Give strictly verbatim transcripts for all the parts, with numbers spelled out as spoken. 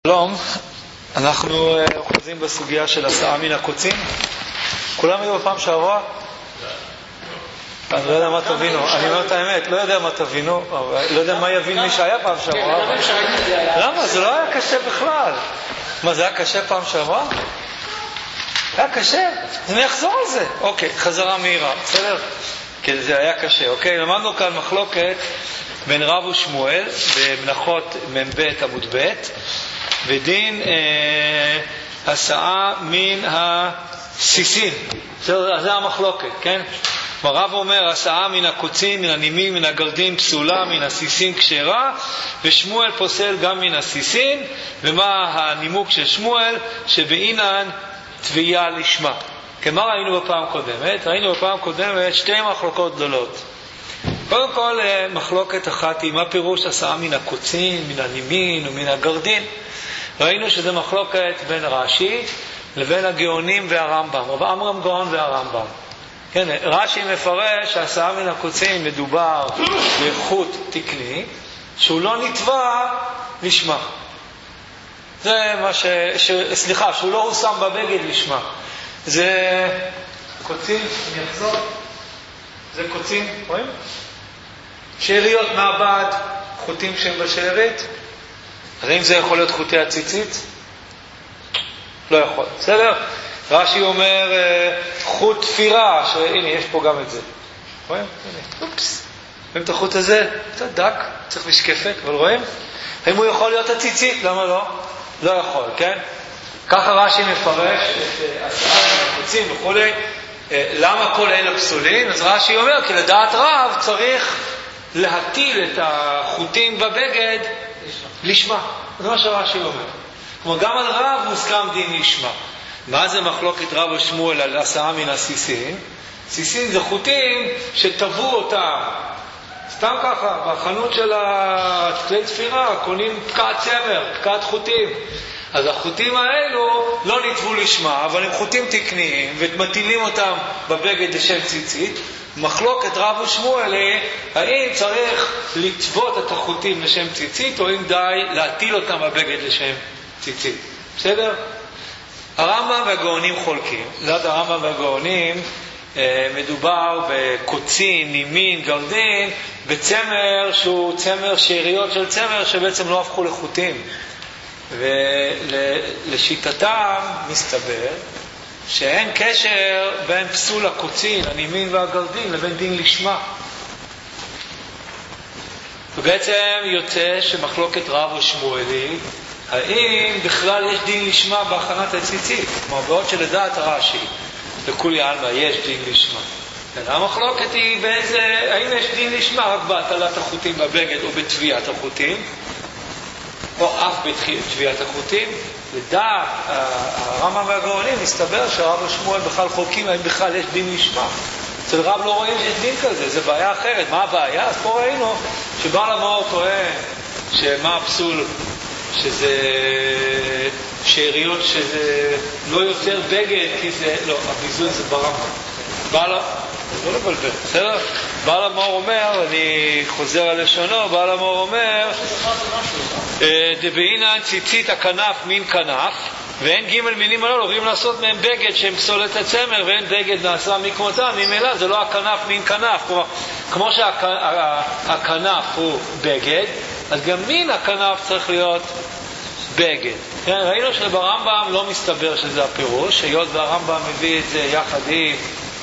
שלום, אנחנו חוזרים בסוגיה של הסעה מן הקוצים. כולם היו בפעם שעברה? אני לא יודע מה תבינו, אני אומר את האמת, לא יודע מה תבינו, לא יודע מה יבין מי שהיה פעם שעברה. למה? זה לא היה קשה בכלל. מה, זה היה קשה פעם שעברה? היה קשה, אז אני אחזור על זה. אוקיי, חזרה מהירה, בסדר? כי זה היה קשה. אוקיי, למדנו כאן מחלוקת בין רב ושמואל במנחות מ"ב עמוד ב' ודין אה, הסעה מן הסיסין. זה, זה המחלוקת, כן? הרב אומר הסעה מן הקוצים, מן הנימים, מן הגרדים פסולה, מן הסיסין כשרה, ושמואל פוסל גם מן הסיסין. ומה הנימוק של שמואל? שבעינן תביעה לשמה. כמה ראינו בפעם קודמת? ראינו בפעם קודמת שתי מחלוקות גדולות. קודם כל מחלוקת אחת היא מה פירוש הסעה מן הקוצים, מן הנימים ומן הגרדין. ראינו שזה מחלוקת בין רש"י לבין הגאונים והרמב"ם, רב עמרם גאון והרמב"ם. כן, רש"י מפרש שהסעה מן הקוצים מדובר בחוט תקני שהוא לא נתבע לשמה. זה מה ש... ש... סליחה, שהוא לא הושם בבגד לשמה. זה קוצים, אני אחזור, זה קוצים, רואים? שאריות מעבד, חוטים שהם בשארית. אז האם זה יכול להיות חוטי הציצית? לא יכול, בסדר? רש"י אומר חוט תפירה, שהנה יש פה גם את זה. רואים? הנה, אופס. רואים את החוט הזה? קצת דק, צריך משקפת, אבל רואים? האם הוא יכול להיות הציצית? למה לא? לא יכול, כן? ככה רש"י מפרש את הסעה מהקוצים וכו'. למה כל אלה פסולים? אז רש"י אומר, כי לדעת רב צריך להטיל את החוטים בבגד לשמה. זה מה שרש"י אומר. כמו גם על רב מוסכם דין לשמה. מה זה מחלוקת רב ושמואל על הסעה מן הסיסין? סיסין זה חוטים שטבעו אותם. סתם ככה, בחנות של כלי תפירה קונים פקעת צמר, פקעת חוטים. אז החוטים האלו לא נטבעו לשמה, אבל הם חוטים תקניים, ומטילים אותם בבגד לשם ציצית. מחלוקת רב ושמואל, האם צריך לטוות את החוטים לשם ציצית, או אם די להטיל אותם בבגד לשם ציצית. בסדר? הרמב"ם והגאונים חולקים. לדעת הרמב"ם והגאונים מדובר בקוצין, נימין, גרדין, בצמר שהוא צמר, שאריות של צמר שבעצם לא הפכו לחוטים. ולשיטתם מסתבר שאין קשר בין פסול הקוצין, הנימין והגרדין לבין דין לשמה. ובעצם יוצא שמחלוקת רב ושמואלי האם בכלל יש דין לשמה בהכנת הציצית, כמו בעוד שלדעת רש"י לכולי עלמא יש דין לשמה. המחלוקת היא באיזה, האם יש דין לשמה רק בהטלת החוטים בבגד או בתביעת החוטים, או אף בתביעת החוטים. לדעת הרמב"ם והגאונים מסתבר שהרב ושמואל בכלל חולקים האם בכלל יש דין לשמה. אצל רב לא רואים שיש דין כזה, זה בעיה אחרת. מה הבעיה? אז פה ראינו שבעל המאור טוען שמה הפסול, שזה שאריות שזה לא יותר בגד, כי זה, לא, הביזוי זה ברמב"ם. בעל, לא לבלבל, בסדר? בעל המאור אומר, אני חוזר על לשונו, בעל המאור אומר, דבעינן ציצית הכנף מין כנף, ואין ג' מינים הללו, עוברים לעשות מהם בגד שהם פסולת הצמר, ואין בגד נעשה מכמותם, ממילא זה לא הכנף מין כנף. כמו, כמו שהכנף הוא בגד, אז גם מין הכנף צריך להיות בגד. כן, ראינו שברמב"ם לא מסתבר שזה הפירוש, היות והרמב"ם מביא את זה יחד עם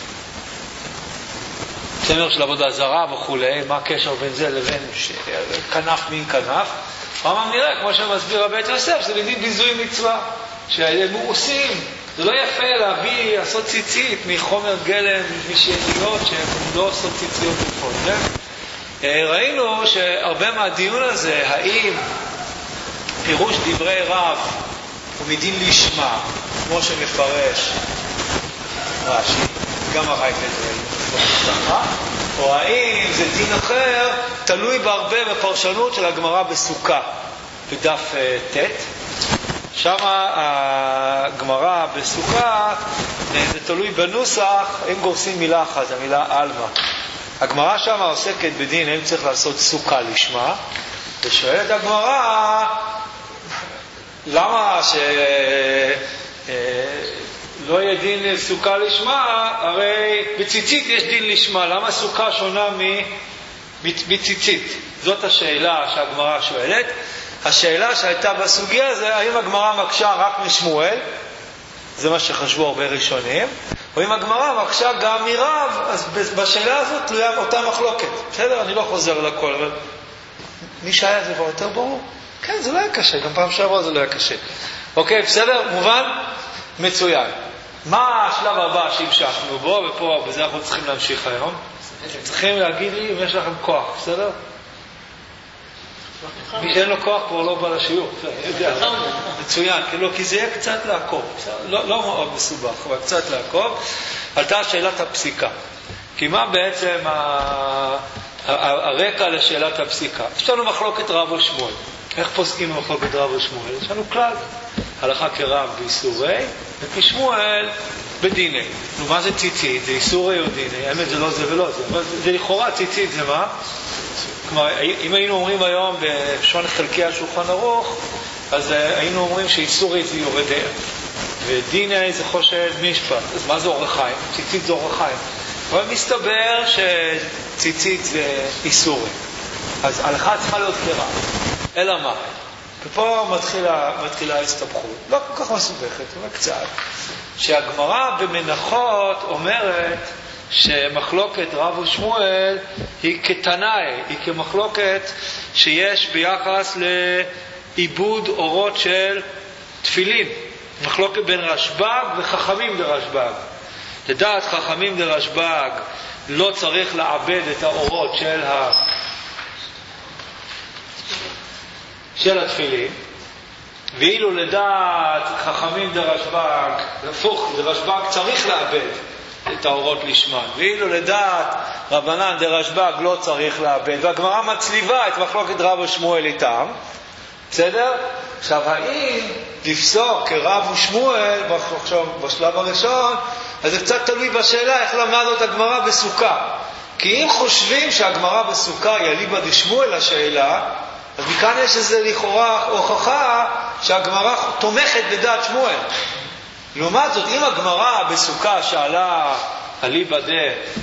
צמר של עבודה זרה וכולי, מה הקשר בין זה לבין ש... כנף מין כנף. הרמב"ם נראה, כמו שמסביר רבי יוסף, זה בדין ביזוי מצווה, שהם עושים. זה לא יפה להביא, לעשות ציצית מחומר גלם, משאריות שהן לא עושות ציציות בפות. כן? ראינו שהרבה מהדיון הזה, האם פירוש דברי רב ומדין לשמה, כמו שמפרש רש"י, גם הרייבד ראינו, או האם זה דין אחר, תלוי בהרבה בפרשנות של הגמרא בסוכה, בדף ט'. שם הגמרא בסוכה, זה תלוי בנוסח, הם גורסים מילה אחת, המילה אלמה. הגמרא שם עוסקת בדין, האם צריך לעשות סוכה לשמה, ושואלת הגמרא, למה ש... לא יהיה דין סוכה לשמה, הרי בציצית יש דין לשמה. למה סוכה שונה מציצית? זאת השאלה שהגמרא שואלת. השאלה שהייתה בסוגיה זה, האם הגמרא מקשה רק משמואל? זה מה שחשבו הרבה ראשונים. או אם הגמרא מקשה גם מרב, אז בשאלה הזאת תלויה אותה מחלוקת. בסדר? אני לא חוזר לכל, אבל מי שהיה זה כבר יותר ברור? כן, זה לא היה קשה. גם פעם שעברה זה לא היה קשה. אוקיי, בסדר? מובן? מצוין. מה השלב הבא שהמשכנו בו, ופה, בזה אנחנו צריכים להמשיך היום? צריכים להגיד לי אם יש לכם כוח, בסדר? מי שאין לו כוח כבר לא בא לשיעור. מצוין, כי זה יהיה קצת לעקוב. לא מאוד מסובך, אבל קצת לעקוב. עלתה שאלת הפסיקה. כי מה בעצם הרקע לשאלת הפסיקה? יש לנו מחלוקת רב ושמואל. איך פוסקים במחלוקת רב ושמואל? יש לנו כלל. הלכה כרב באיסורי, וכשמואל בדיני. נו, מה זה ציצית? זה איסורי או דיני? האמת זה לא זה ולא זה. אבל זה לכאורה ציצית זה מה? כלומר, אם היינו אומרים היום בשון חלקי השולחן ערוך, אז היינו אומרים שאיסורי זה יורדי, ודיני זה חושד משפט. אז מה זה אורח חיים? ציצית זה אורח חיים. אבל מסתבר שציצית זה איסורי. אז הלכה צריכה להיות כרב. אלא מה? ופה מתחילה, מתחילה ההסתבכות. לא כל כך מסובכת, אבל קצת. שהגמרא במנחות אומרת שמחלוקת רב ושמואל היא כתנאי, היא כמחלוקת שיש ביחס לעיבוד אורות של תפילין. מחלוקת בין רשב"ג וחכמים דרשב"ג. לדעת חכמים דרשב"ג לא צריך לעבד את האורות של ה... של התפילין, ואילו לדעת חכמים דרשב"ג, הפוך, דרשב"ג צריך לאבד את האורות לשמן, ואילו לדעת רבנן דרשב"ג לא צריך לאבד, והגמרא מצליבה את מחלוקת רב ושמואל איתם, בסדר? עכשיו, האם לפסוק כרב ושמואל בשלב הראשון, אז זה קצת תלוי בשאלה איך למדנו את הגמרא בסוכה. כי אם חושבים שהגמרא בסוכה היא אליבא דשמואל השאלה, אז מכאן יש איזה לכאורה הוכחה שהגמרא תומכת בדעת שמואל. לעומת זאת, אם הגמרא בסוכה שאלה אליבא דה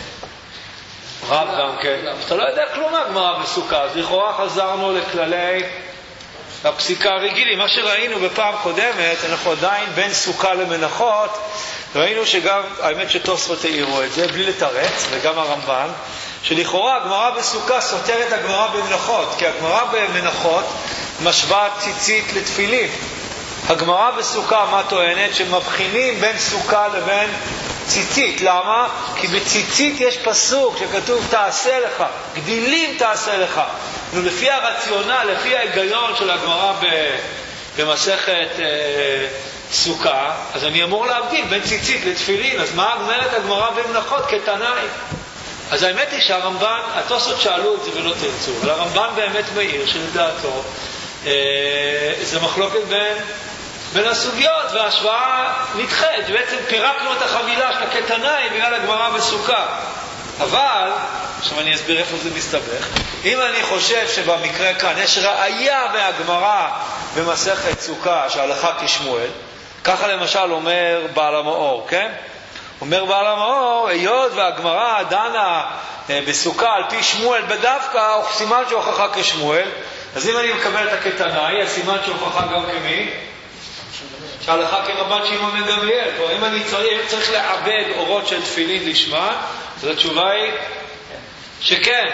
רב גם כן, אתה לא יודע כלום מהגמרא בסוכה, אז לכאורה חזרנו לכללי הפסיקה הרגילים. מה שראינו בפעם קודמת, אנחנו עדיין בין סוכה למנחות, ראינו שגם, האמת שתוספות העירו את זה, בלי לתרץ, וגם הרמב"ן, שלכאורה הגמרא בסוכה סותרת הגמרא במנחות, כי הגמרא במנחות משווה ציצית לתפילין. הגמרא בסוכה מה טוענת? שמבחינים בין סוכה לבין ציצית. למה? כי בציצית יש פסוק שכתוב תעשה לך, גדילים תעשה לך. נו, לפי הרציונל, לפי ההיגיון של הגמרא במסכת אה, סוכה, אז אני אמור להבדיל בין ציצית לתפילין. אז מה אומרת הגמרא במנחות כתנאי? אז האמת היא שהרמב"ן, התוספות שאלו את זה ולא תרצו, אבל הרמב"ן באמת מעיר שלדעתו אה, זה מחלוקת בין, בין הסוגיות, וההשוואה נדחית. בעצם פירקנו את החבילה של הקטנאי בגלל הגמרא בסוכה. אבל, עכשיו אני אסביר איפה זה מסתבך. אם אני חושב שבמקרה כאן יש ראייה מהגמרא במסכת סוכה שהלכה כשמואל, ככה למשל אומר בעל המאור, כן? אומר בעל המאור, היות והגמרא דנה בסוכה על פי שמואל בדווקא, הוא סימן שהוכחה כשמואל, אז אם אני מקבל את הקטנאי, הסימן שהוכחה גם כמי? שהלכה כרבן שמעון בן גמליאל. אם אני צריך, צריך לעבד אורות של תפילין לשמה, אז התשובה היא שכן.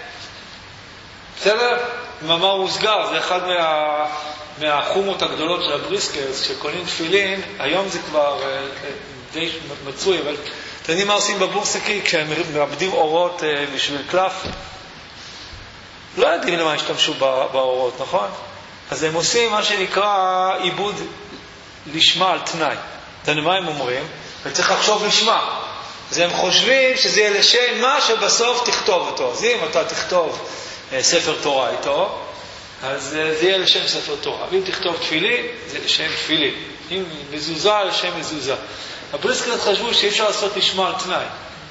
בסדר? מאמר מוסגר, זה אחד מה, מהחומות הגדולות של הבריסקרס, שקונים תפילין, היום זה כבר די מצוי, אבל אתם יודעים מה עושים בבורסקי כשהם מאבדים אורות בשביל קלף? לא יודעים למה השתמשו באורות, נכון? אז הם עושים מה שנקרא עיבוד לשמה על תנאי. אתם יודעים מה הם אומרים? וצריך לחשוב לשמה. אז הם חושבים שזה יהיה לשם מה שבסוף תכתוב אותו. אז אם אתה תכתוב ספר תורה איתו, אז זה יהיה לשם ספר תורה. ואם תכתוב תפילין, זה לשם תפילין. אם מזוזה, לשם מזוזה. הבריסקרס חשבו שאי אפשר לעשות לשמה על תנאי.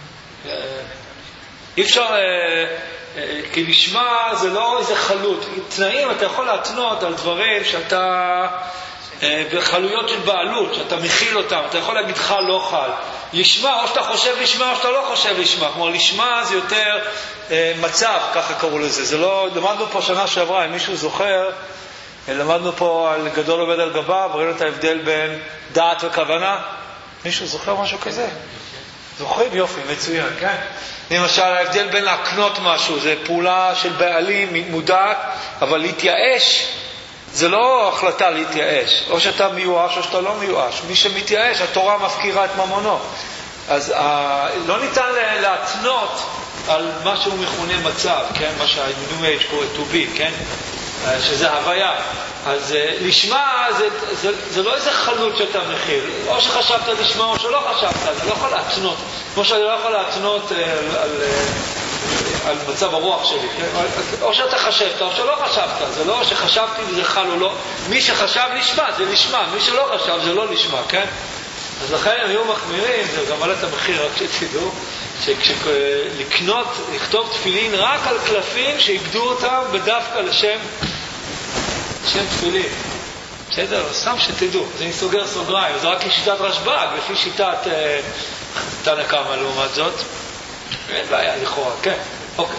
אי אפשר, כי לשמה זה לא איזה חלות. תנאים אתה יכול להתנות על דברים שאתה בחלויות של בעלות, שאתה מכיל אותם, אתה יכול להגיד חל לא חל. לשמה, או שאתה חושב לשמה, או שאתה לא חושב לשמה. כלומר, לשמה זה יותר אה, מצב, ככה קראו לזה. זה לא, למדנו פה שנה שעברה, אם מישהו זוכר, למדנו פה על גדול עובד על גביו, ראינו את ההבדל בין דעת וכוונה. מישהו זוכר משהו כזה? זוכרים? יופי, מצוין, כן? למשל, ההבדל בין להקנות משהו, זה פעולה של בעלים מודעת, אבל להתייאש, זה לא החלטה להתייאש. או שאתה מיואש או שאתה לא מיואש. מי שמתייאש, התורה מפקירה את ממונו. אז ה... לא ניתן להתנות על מה שהוא מכונה מצב, כן? מה שה-New Age קורא to be, כן? שזה הוויה. אז לשמה זה, זה, זה לא איזה חלות שאתה מכיר. או שחשבת לשמה או שלא חשבת. אתה לא יכול להתנות. כמו שאני לא יכול להתנות על, על, על מצב הרוח שלי. כן? או שאתה חשבת או שלא חשבת. זה לא שחשבתי וזה חל או לא. מי שחשב לשמה זה לשמה. מי שלא חשב זה לא לשמה. כן? אז לכן הם היו מחמירים, זה גם עלה את המחיר רק שתדעו, שלקנות, לכתוב תפילין רק על קלפים שאיבדו אותם בדווקא לשם שם תפילין. בסדר? סתם שתדעו. זה אני סוגר סוגריים. זה רק לשיטת רשב"ג, לפי שיטת אה, תנא קמא לעומת זאת. אין בעיה, לכאורה. כן, אוקיי.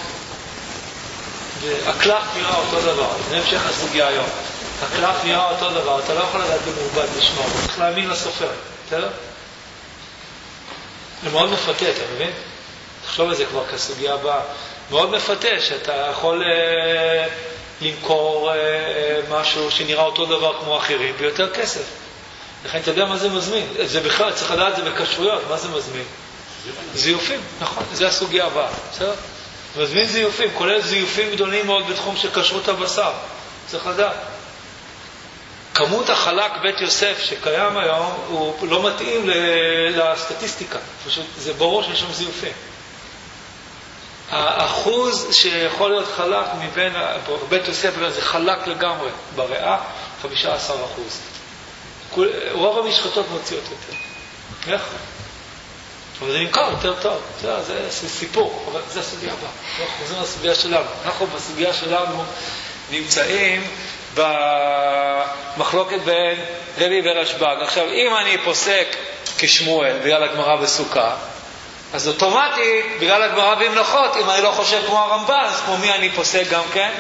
הקלף נראה אותו דבר. זה המשך הסוגיה היום. הקלף נראה אותו דבר. אתה לא יכול לדעת במעובד לשמוע. אתה צריך להאמין לסופר. בסדר? זה מאוד מפתה, אתה מבין? תחשוב על זה כבר כסוגיה הבאה. מאוד מפתה שאתה יכול אה, למכור אה, משהו שנראה אותו דבר כמו אחרים ביותר כסף. לכן אתה יודע מה זה מזמין. זה בכלל, צריך לדעת זה בכשרויות. מה זה מזמין? זיופים, נכון. זה הסוגיה הבאה. בסדר? מזמין זיופים, כולל זיופים גדולים מאוד בתחום של כשרות הבשר. צריך לדעת. כמות החלק בית יוסף שקיים היום הוא לא מתאים לסטטיסטיקה. פשוט זה ברור שיש שם זיופים. האחוז שיכול להיות חלק מבין בית יוסף זה חלק לגמרי בריאה, חמישה עשר אחוז. רוב המשחטות מוציאות יותר. איך? אבל זה נמכר יותר טוב. זה, זה, זה סיפור, אבל זה הסוגיה הבאה. אנחנו חוזרים לסוגיה שלנו. אנחנו בסוגיה שלנו נמצאים במחלוקת בין רבי ורשב"ג. עכשיו, אם אני פוסק כשמואל בגלל הגמרא בסוכה, אז אוטומטית, בגלל הגמרא במנחות, אם אני לא חושב כמו הרמב"ן, אז כמו מי אני פוסק גם כן?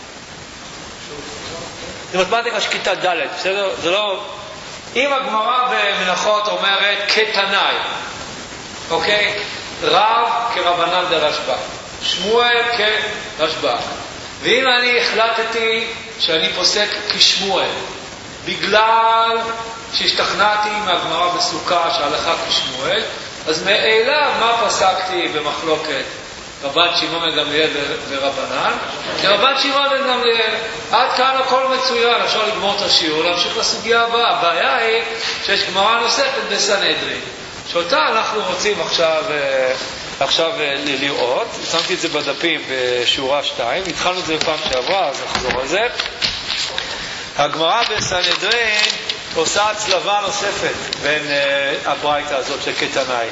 זה מתמטיקה שכיתה ד', בסדר? זה לא... אם הגמרא במנחות אומרת כתנאי, אוקיי? רב כרבנן דרשב"ג, שמואל כרשב"ג. ואם אני החלטתי שאני פוסק כשמואל, בגלל שהשתכנעתי מהגמרא בסוכה שהלכה כשמואל, אז מאליו מה פסקתי במחלוקת רבן שמעון בן גמליאל ורבנן? כרבן שמעון בן גמליאל. עד כאן הכל מצוין, אפשר לגמור את השיעור, להמשיך לסוגיה הבאה. הבעיה היא שיש גמרא נוספת בסנהדרין, שאותה אנחנו רוצים עכשיו, עכשיו לראות. שמתי את זה בדפים בשורה שתיים, התחלנו את זה בפעם שעברה, אז נחזור על זה. הגמרא בסנהדרין עושה הצלבה נוספת בין uh, הברייתא הזאת של כתנאי.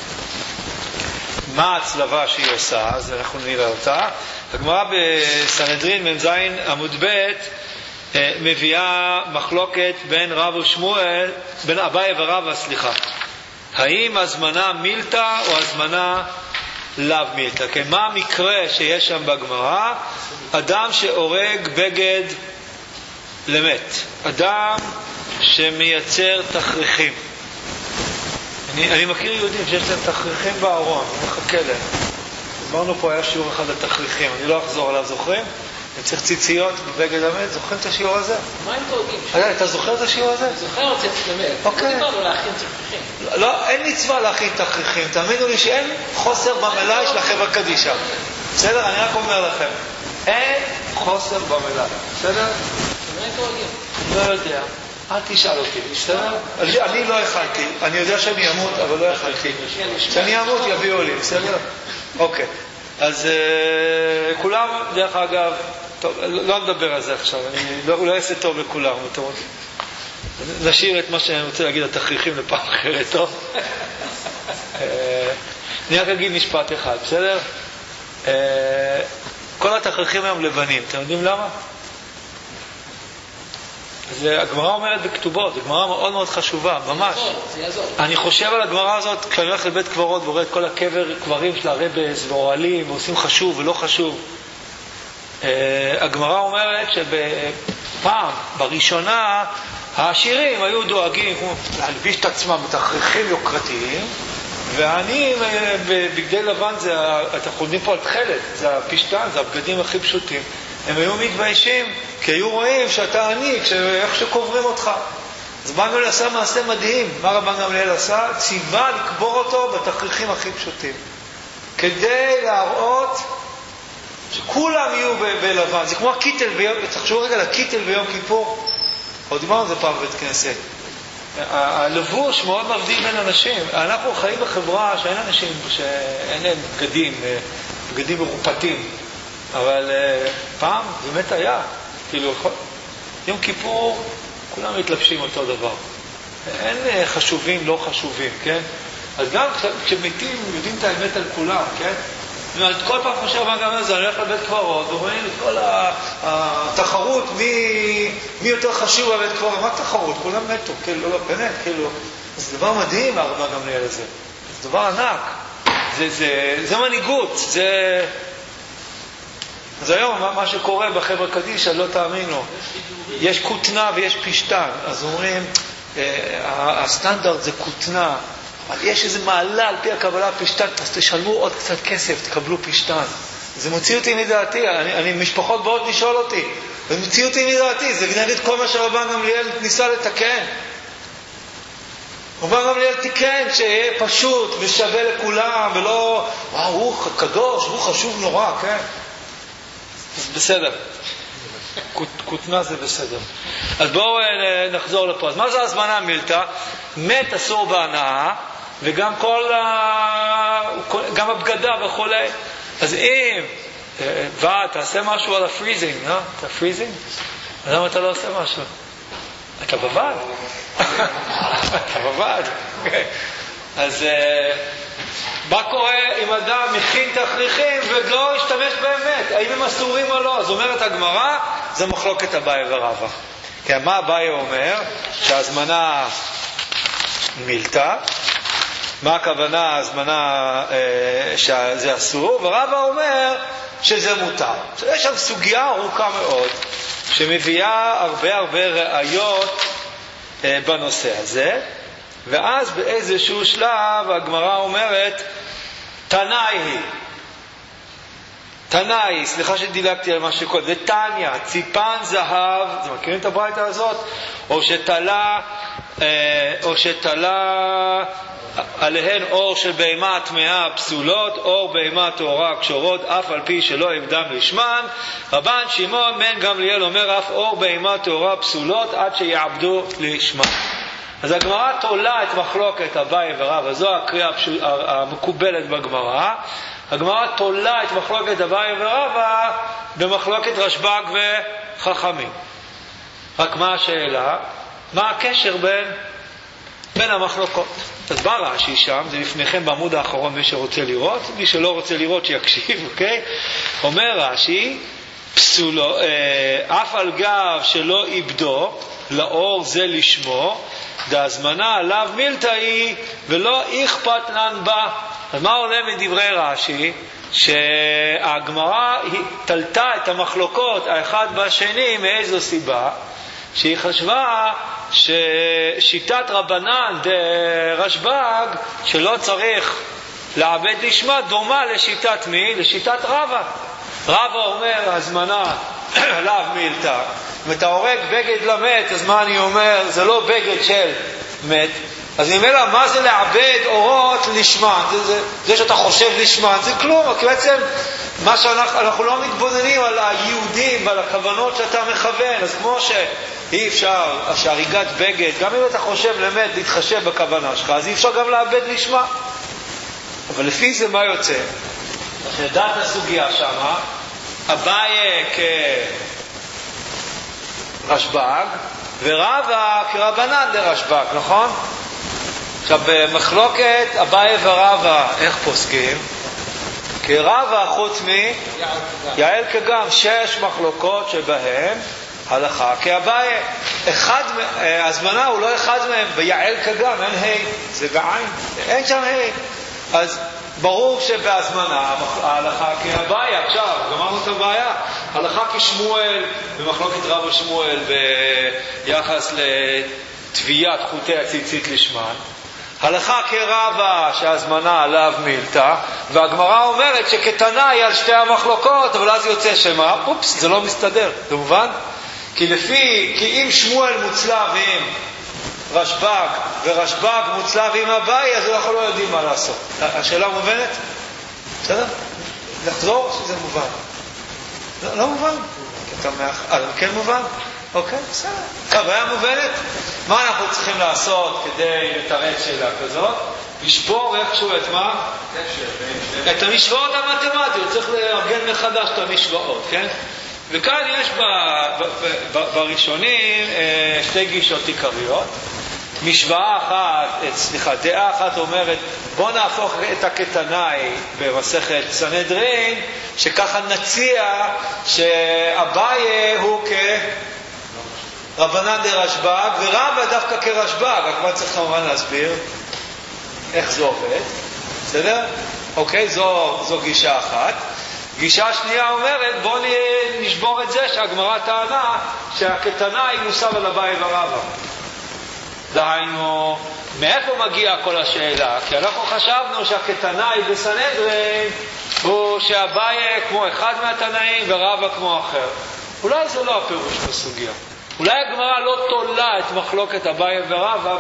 מה הצלבה שהיא עושה? אז אנחנו נראה אותה. הגמרא בסנהדרין מ"ז עמוד ב' uh, מביאה מחלוקת בין רב ושמואל, בין אביי ורבא, סליחה. האם הזמנה מילתא או הזמנה לאו מילתא? כן, מה המקרה שיש שם בגמרא? אדם שהורג בגד למת. אדם שמייצר תכריכים. אני, אני מכיר יהודים שיש להם תכריכים בארון, אני מחכה להם. אמרנו פה, היה שיעור אחד על תכריכים, אני לא אחזור עליו, זוכרים? אני צריך ציציות בבגד למת, זוכרים את השיעור הזה? מה הם תורגים? אתה זוכר את השיעור הזה? אני זוכר את למת. אוקיי. לא דיברנו להכין תכריכים. לא, אין מצווה להכין תכריכים. תאמינו לי שאין חוסר במלאי של החברה קדישא. בסדר? אני רק אומר לכם. אין חוסר במלאי. בסדר? מה הם תורגים? לא יודע. אל תשאל אותי, בסדר? אני לא הכנתי, אני יודע שאני אמות, אבל לא הכנתי. כשאני אמות יביאו לי, בסדר? אוקיי. אז כולם, דרך אגב, טוב, לא נדבר על זה עכשיו, אני לא אעשה טוב לכולם, נשאיר את מה שאני רוצה להגיד, התכריכים לפעם אחרת, טוב? אני רק אגיד משפט אחד, בסדר? כל התכריכים היום לבנים, אתם יודעים למה? אז הגמרא אומרת בכתובות, זו גמרא מאוד מאוד חשובה, ממש. זה יעזור. אני חושב על הגמרא הזאת, כשאני הולך לבית קברות ורואה את כל הקבר קברים של הרבס ואוהלים, ועושים חשוב ולא חשוב. הגמרא אומרת שבפעם, בראשונה, העשירים היו דואגים להלביש את עצמם בתכריכים יוקרתיים, והעניים בבגדי לבן, זה, אתם חולדים פה על תכלת, זה הפשטן, זה הבגדים הכי פשוטים. הם היו מתביישים, כי היו רואים שאתה עני, איך שקוברים אותך. אז רבן גמליאל עשה מעשה מדהים. מה רבן גמליאל עשה? ציווה לקבור אותו בתכריכים הכי פשוטים. כדי להראות שכולם יהיו ב- בלבן. זה כמו הקיטל ביום, תחשבו רגע לקיטל ביום כיפור. עוד דיברנו על זה פעם בבית כנסת. הלבוש מאוד מבדיל בין אנשים. אנחנו חיים בחברה שאין אנשים, שאין להם בגדים, בגדים מרופטים. אבל פעם זה באמת היה. כאילו, יום כיפור כולם מתלבשים אותו דבר. אין חשובים, לא חשובים, כן? אז גם כשמתים, יודעים את האמת על כולם, כן? כל פעם חושב רבן גמליאל זה, אני הולך לבית קברות, ורואים את כל התחרות, מי, מי יותר חשוב בבית קברות, מה תחרות? כולם מתו, כאילו, לא, באמת, כאילו, זה דבר מדהים, הרבן גמליאל הזה. זה דבר ענק. זה, זה, זה מנהיגות, זה... אז היום, מה, מה שקורה בחברה קדישא, לא תאמינו, יש כותנה ויש פשטן, אז אומרים, הסטנדרט זה כותנה, אבל יש איזה מעלה על פי הקבלה פשטן, אז תשלמו עוד קצת כסף, תקבלו פשטן. זה מוציא אותי מדעתי, אני, אני משפחות באות לשאול אותי, זה מוציא אותי מדעתי, זה נגד כל מה שרבן גמליאל ניסה לתקן. רבן גמליאל תיקן שיהיה פשוט ושווה לכולם, ולא, וואו, הוא קדוש, הוא חשוב נורא, כן? אז בסדר. כותנה זה בסדר. אז בואו נחזור לפה. אז מה זה הזמנה מילתא? מת אסור בהנאה, וגם כל ה... גם הבגדה וכו'. אז אם ועד, תעשה משהו על הפריזינג, לא? אתה פריזינג? אז למה אתה לא עושה משהו? אתה בוועד. אתה בוועד. אז מה קורה אם אדם מכין תכריכים ולא ישתמש באמת? האם הם אסורים או לא? אז אומרת הגמרא, זה מחלוקת אביי ורבא. כי מה אביי אומר? שהזמנה מילתא. מה הכוונה הזמנה אה, שזה אסור? ורבא אומר שזה מותר. יש שם סוגיה ארוכה מאוד, שמביאה הרבה הרבה ראיות אה, בנושא הזה. ואז באיזשהו שלב הגמרא אומרת, תנאי היא. תנאי, סליחה שדילגתי על מה שקודם, זה תניא, ציפן זהב, אתם מכירים את הברייתא הזאת? או שתלה, או שתלה עליהן אור של בהמה טמאה פסולות, אור בהמה טהורה קשורות, אף על פי שלא עבדם לשמן. רבן שמעון בן גמליאל אומר, אף אור בהמה טהורה פסולות עד שיעבדו לשמן. אז הגמרא תולה את מחלוקת אביי ורבא, זו הקריאה המקובלת בגמרא. הגמרא תולה את מחלוקת אביי ורבא במחלוקת רשב"ג וחכמים. רק מה השאלה? מה הקשר בין, בין המחלוקות? אז בא רש"י שם, זה לפניכם בעמוד האחרון מי שרוצה לראות, מי שלא רוצה לראות שיקשיב, אוקיי? אומר רש"י, פסולו, אף על גב שלא איבדו, לאור זה לשמו, דהזמנה עליו מילתא היא ולא אכפת לן בה. אז מה עולה מדברי רש"י? שהגמרא תלתה את המחלוקות האחד בשני מאיזו סיבה? שהיא חשבה ששיטת רבנן דרשב"ג שלא צריך לעבד לשמה דומה לשיטת מי? לשיטת רבא. רבא אומר הזמנה עליו מילתא. אם אתה הורג בגד למת, אז מה אני אומר? זה לא בגד של מת. אז אני אומר לה, מה זה לעבד אורות לשמן? זה, זה, זה שאתה חושב לשמן, זה כלום. כי בעצם מה שאנחנו אנחנו לא מתבוננים על היהודים ועל הכוונות שאתה מכוון. אז כמו שאי אפשר, שהריגת בגד, גם אם אתה חושב למת להתחשב בכוונה שלך, אז אי אפשר גם לעבד לשמה. אבל לפי זה מה יוצא? שדעת הסוגיה שמה, אביי כרשב"ג ורבא כרבנן דרשב"ג, נכון? עכשיו במחלוקת אביי ורבא איך פוסקים? כי רבא חוץ מ יעל כגם שש מחלוקות שבהם הלכה כאביי. אחד, הזמנה הוא לא אחד מהם, ביעל כגם, אין ה', זה בעין, אין שם ה'. אז ברור שבהזמנה ההלכה כאביי. עכשיו, גמרנו את הבעיה. הלכה כשמואל, במחלוקת רב ושמואל, ביחס לתביעת חוטי הציצית לשמן. הלכה כרבה שהזמנה עליו מילתא, והגמרא אומרת שכתנאי על שתי המחלוקות, אבל אז יוצא שמה? אופס, זה לא מסתדר, זה מובן? כי לפי, כי אם שמואל מוצלב עם רשב"ג, ורשב"ג מוצלב עם אביי, אז אנחנו לא יודעים מה לעשות. השאלה מובנת? בסדר? לחזור שזה מובן. לא, לא מובן. אתה מאח... אה, כן מובן? אוקיי, בסדר. טוב, היה מובנת? מה אנחנו צריכים לעשות כדי לתרץ שאלה כזאת? לשבור איכשהו את מה? את המשוואות המתמטיות. צריך לארגן מחדש את המשוואות, כן? וכאן יש ב, ב, ב, ב, בראשונים שתי גישות עיקריות. משוואה אחת, סליחה, דעה אחת אומרת, בוא נהפוך את הקטנאי במסכת סנהדרין, שככה נציע שאביי הוא כרבנן דרשב"ג, ורבא דווקא כרשב"ג. רק מה צריך כמובן להסביר איך זה עובד, בסדר? אוקיי, זו, זו גישה אחת. גישה שנייה אומרת, בוא נשבור את זה שהגמרא טענה שהקטנאי מוסב על אביי ורבא. דהיינו, מאיפה מגיעה כל השאלה? כי אנחנו חשבנו שהקטנאי בסנהדרין הוא שאביי כמו אחד מהתנאים ורבא כמו אחר. אולי זה לא הפירוש בסוגיה. אולי הגמרא לא תולה את מחלוקת אביי ורבא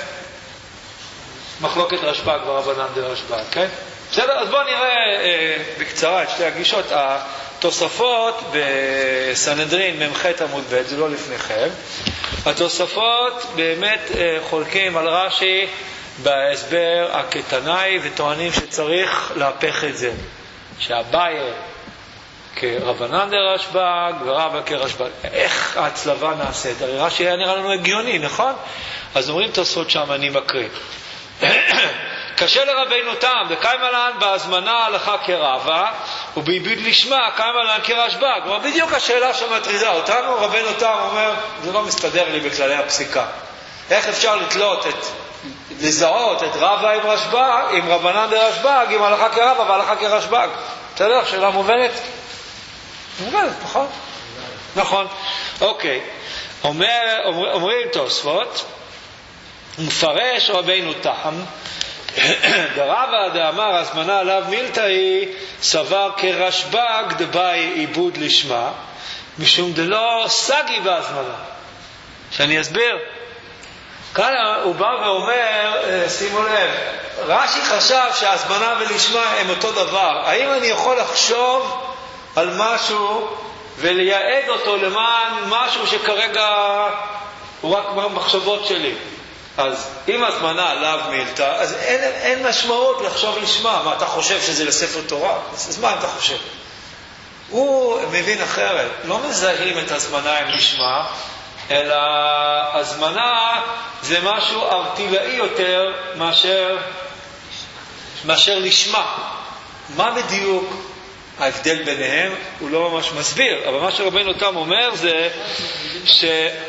במחלוקת רשב"ג ורבנן דרשב"ג, כן? בסדר? אז בואו נראה אה, בקצרה את שתי הגישות. התוספות בסנהדרין ממח עמוד ב', זה לא לפניכם. התוספות באמת אה, חולקים על רש"י בהסבר הקטנאי, וטוענים שצריך להפך את זה. שאביי כרבנן דרשב"ג ורבא כרשב"ג. איך ההצלבה נעשית? הרי רש"י היה נראה לנו הגיוני, נכון? אז אומרים תוספות שם, אני מקריא. קשה לרבינו תם, וקיימה לן בהזמנה הלכה כרבא, ובעיבוד לשמה קיימה לן כרשב"ג. כלומר, בדיוק השאלה שמטרידה אותנו, רבינו תם אומר, זה לא מסתדר לי בכללי הפסיקה. איך אפשר לתלות את, לזהות את רבא עם רשב"ג, עם רבנן דרשב"ג, עם הלכה כרבא והלכה כרשב"ג? בסדר? שאלה מובנת? מובנת, נכון? נכון. אוקיי. אומר, אומר, אומרים תוספות, מפרש רבינו תם, דרבא דאמר הזמנה עליו מילתא היא סבר כרשב"ג דבאי עיבוד לשמה, משום דלא סגי בהזמנה. שאני אסביר. כאן הוא בא ואומר, שימו לב, רש"י חשב שההזמנה ולשמה הם אותו דבר. האם אני יכול לחשוב על משהו ולייעד אותו למען משהו שכרגע הוא רק מחשבות שלי? אז אם הזמנה עליו מילתא, אז אין, אין משמעות לחשוב לשמה. מה, אתה חושב שזה לספר תורה? אז מה אתה חושב? הוא מבין אחרת. לא מזהים את הזמנה עם לשמה, אלא הזמנה זה משהו ארטילאי יותר מאשר, מאשר לשמה. מה בדיוק ההבדל ביניהם? הוא לא ממש מסביר, אבל מה שרבינו תם אומר זה ש...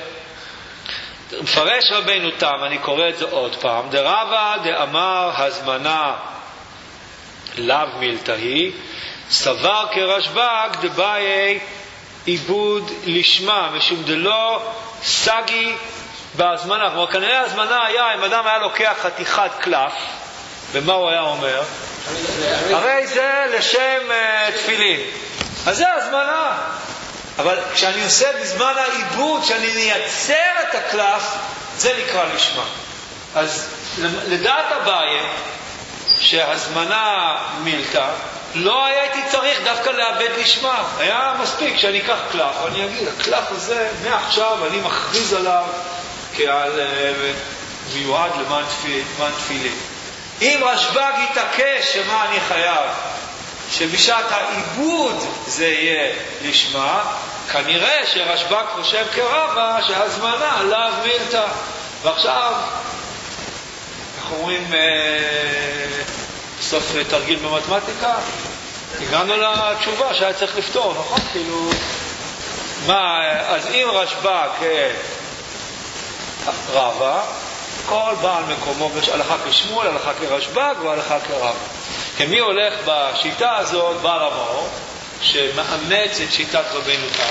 מפרש רבינו תם, אני קורא את זה עוד פעם, דרבא דאמר הזמנה לאו מילתא היא, סבר כרשב"ג דבאי עיבוד לשמה, משום דלא סגי בהזמנה. כלומר, כנראה הזמנה היה, אם אדם היה לוקח חתיכת קלף, ומה הוא היה אומר? הרי זה לשם uh, תפילין. אז זה הזמנה. אבל כשאני עושה בזמן העיבוד, כשאני נייצר את הקלף, זה נקרא לשמה. אז לדעת אביי, שהזמנה מילתא, לא הייתי צריך דווקא לאבד לשמה. היה מספיק שאני אקח קלף, ואני אגיד, הקלף הזה, מעכשיו אני מכריז עליו כעל מיועד למען תפילין. אם רשב"ג יתעקש שמה אני חייב, שבשעת העיבוד זה יהיה לשמה, כנראה שרשב"ג חושב כרבא שהזמנה עליו מילתא. ועכשיו אנחנו אומרים בסוף תרגיל במתמטיקה הגענו לתשובה שהיה צריך לפתור, נכון? כאילו מה, אז אם רשב"ג רבא, כל בעל מקומו, הלכה כשמואל, הלכה כרשב"ג והלכה כרבא. כמי הולך בשיטה הזאת, בעל המאור, שמאמץ את שיטת רבינו תם,